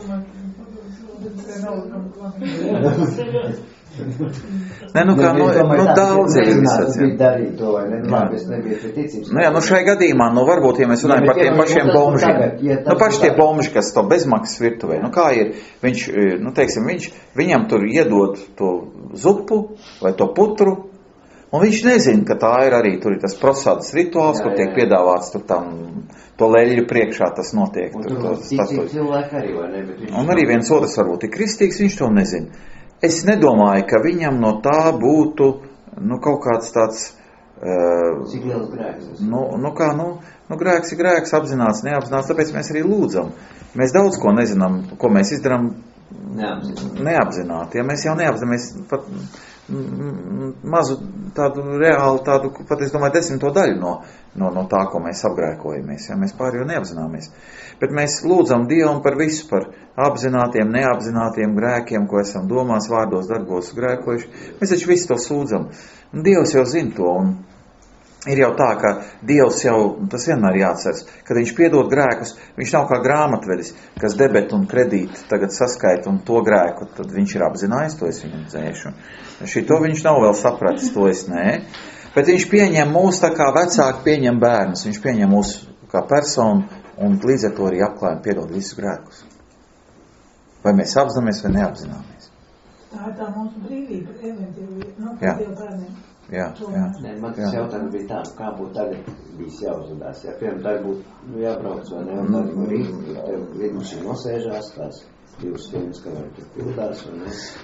daudz ir
bija darīt to, vai ne? Labi, es nebiju pie ticības.
Šai gadījumā, varbūt, ja mēs runājam par tiem pašiem bomžiem, paši tie bomži, kas to bezmaksas virtuvē, kā ir, viņš, viņam tur iedod to zupu vai to putru, un viņš nezina, ka tā ir arī, tur ir tas prosādas rituāls, kur tiek piedāvāts tur tam, to leļu priekšā tas notiek.
Un tur ticīgi cilvēki arī, vai ne?
Un arī viens otrs varbūt ir kristīgs, viņš to nezina. Es nedomāju, ka viņam no tā būtu, kaut kāds tāds...
Cik liels grēks?
Grēks ir grēks, apzināts, neapzināts, tāpēc mēs arī lūdzam. Mēs daudz ko nezinām, ko mēs izdarām neapzināti. Ja mēs jau neapzināmies pat mazu tādu reāli, pat es domāju 10 daļu no tā, ko mēs apgrēkojamies. Ja? Mēs pārējo neapzināmies. Bet mēs lūdzam Dievam par visu, par apzinātiem, neapzinātiem grēkiem, ko esam domās, vārdos, darbos grēkojuši. Mēs taču visu to sūdzam. Un Dievs jau zina to, un ir jau tā, ka Dievs jau, tas vienmēr jāatceras, kad viņš piedod grēkus, viņš nav kā grāmatvedis, kas debet un kredīt tagad saskaita un to grēku, tad viņš ir apzinājis, to es viņam dzēšu. Šito viņš nav vēl sapratis, to es nē. Bet viņš pieņem mūs tā kā vecāki pieņem bērnus, viņš pieņem mūs kā personu un līdz ar to arī apklājam piedod visus grēkus. Vai mēs apzināmies vai neapzināmies.
Tā ir tā mūsu brīvība, evaņģēlija, Dieva bērniem.
Jā.
Man tas jautājums bija tā, kā būtu tagad bijis jāuzvedās. Ja piemēram, tagad būtu jābrauc vai ne, un tad rīt, tev vidmašīna nosēžās, tās 2 stundas, kā var tur pildās, vai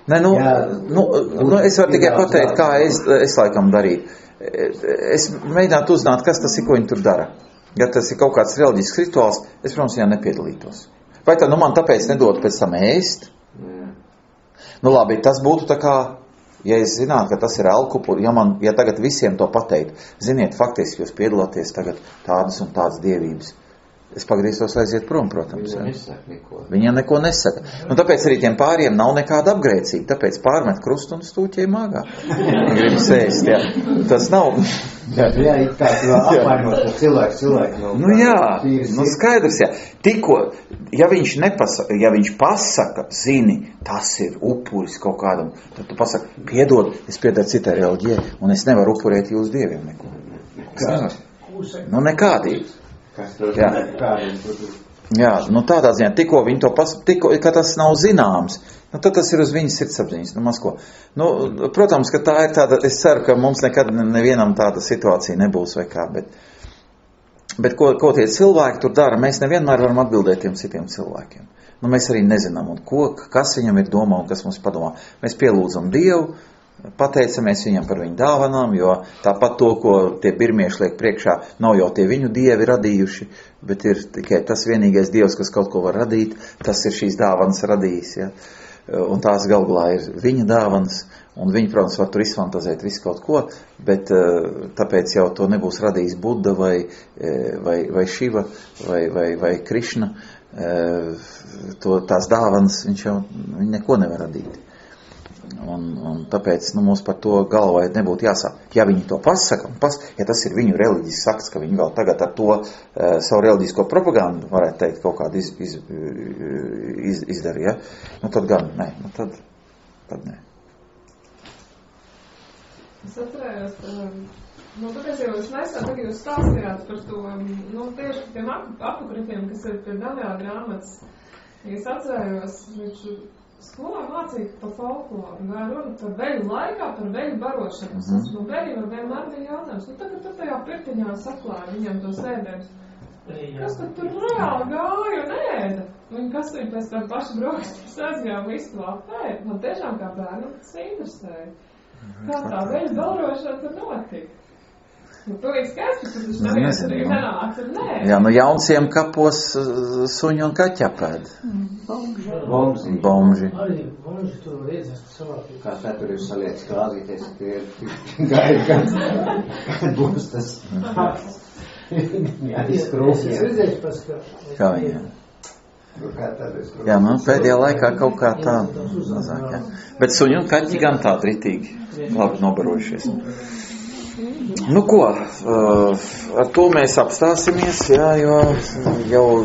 ne?
Es varu tikai pateikt, kā es laikam darīju. Es mēģinātu uzzināt, kas tas ir, ko viņi tur dara. Ja tas ir kaut kāds reliģisks rituāls, es, protams, viņā nepiedalītos. Vai tad, man tāpēc nedod pēc tam ēst? Labi, tas būtu tā kā, ja es zinātu, ka tas ir alkupuri, ja tagad visiem to pateikt, ziniet, faktiski jūs piedalāties tagad tādas un tādas dievības. Es pagrieztos aiziet prom, protams. Viņa neko nesaka. Tāpēc arī tiem pāriem nav nekāda apgrēcība. Tāpēc pārmet krustu un stūķē māgā. Grib sēst, jā. Tas nav...
Jā, kā tu apvainot cilvēku.
Skaidrs, jā. Tikko, ja viņš pasaka, zini, tas ir upuris kaut kādam, tad tu pasaka, piedod, es piedaru citai reliģijai, un es nevaru upurēt jūs dieviem neko. Es nevaru. Nekādīgi. Jā, tādā ziņā, tikko viņi to tikko, ka tas nav zināms, tad tas ir uz viņas sirdsapziņas, mazko. Protams, ka tā ir tāda, es ceru, ka mums nekad nevienam tāda situācija nebūs vai kā, bet ko tie cilvēki tur dara, mēs nevienmēr varam atbildēt tiem citiem cilvēkiem. Mēs arī nezinām, kas viņam ir domā un kas mums padomā. Mēs pielūdzam Dievu, pateicamies viņam par viņu dāvanām, jo tāpat to, ko tie birmieši liek priekšā, nav jau tie viņu dievi radījuši, bet ir tikai tas vienīgais dievs, kas kaut ko var radīt, tas ir šīs dāvanas radījis, ja? Un tās galvā ir viņa dāvanas, un viņi, protams, var tur izfantazēt visu kaut ko, bet tāpēc jau to nebūs radījis Budda vai Šiva vai Krišna, tās dāvanas viņi neko nevar radīt. Un tāpēc mums par to galvā nebūtu jāsāk. Ja viņi to pasaka, ja tas ir viņu reliģisks akts, ka viņi vēl tagad ar to savu reliģisko propagandu, varētu teikt, kaut kādu izdarīja, tad gan, nē, tad nē.
Es atcerējos, patiesībā es nesā, tagad jūs stāstījāt par to, tieši par tiem apokrifiem, kas ir pie Daniela grāmatas. Es atcerējos, viņš skolā mācīja par folkloru, gāja runa par veļu laikā, par veļu barošanu. No veļiem vienmēr bija jautājums, tagad tur tajā pirtiņā saklāja viņam tos ēdēms. Kas tad tur reāli gāja un ēda? Un kas viņi pēc tam paši brokastīs aizgāja visu lapēt? Man tiešām kā bērnam tas interesēja. Kā tā veļu barošana tad notika? Tu līdz skaidrs, ka tas neviens nenāk, tad nē.
Jā, jaunciem kapos suņu un kaķi apēd. Bomži.
Arī bomži tur iedzest savāki.
Kā tā tur ir saliec klāzīties, ka gaida, kad būs tas
izkrūpjas.
Kā viņiem? Jā, pēdējā laikā kaut kā tā mazāk, jā. Bet suņu un kaķi gan tā ritīgi labi nobarojušies. Ko, ar to mēs apstāsimies, jā, jo jau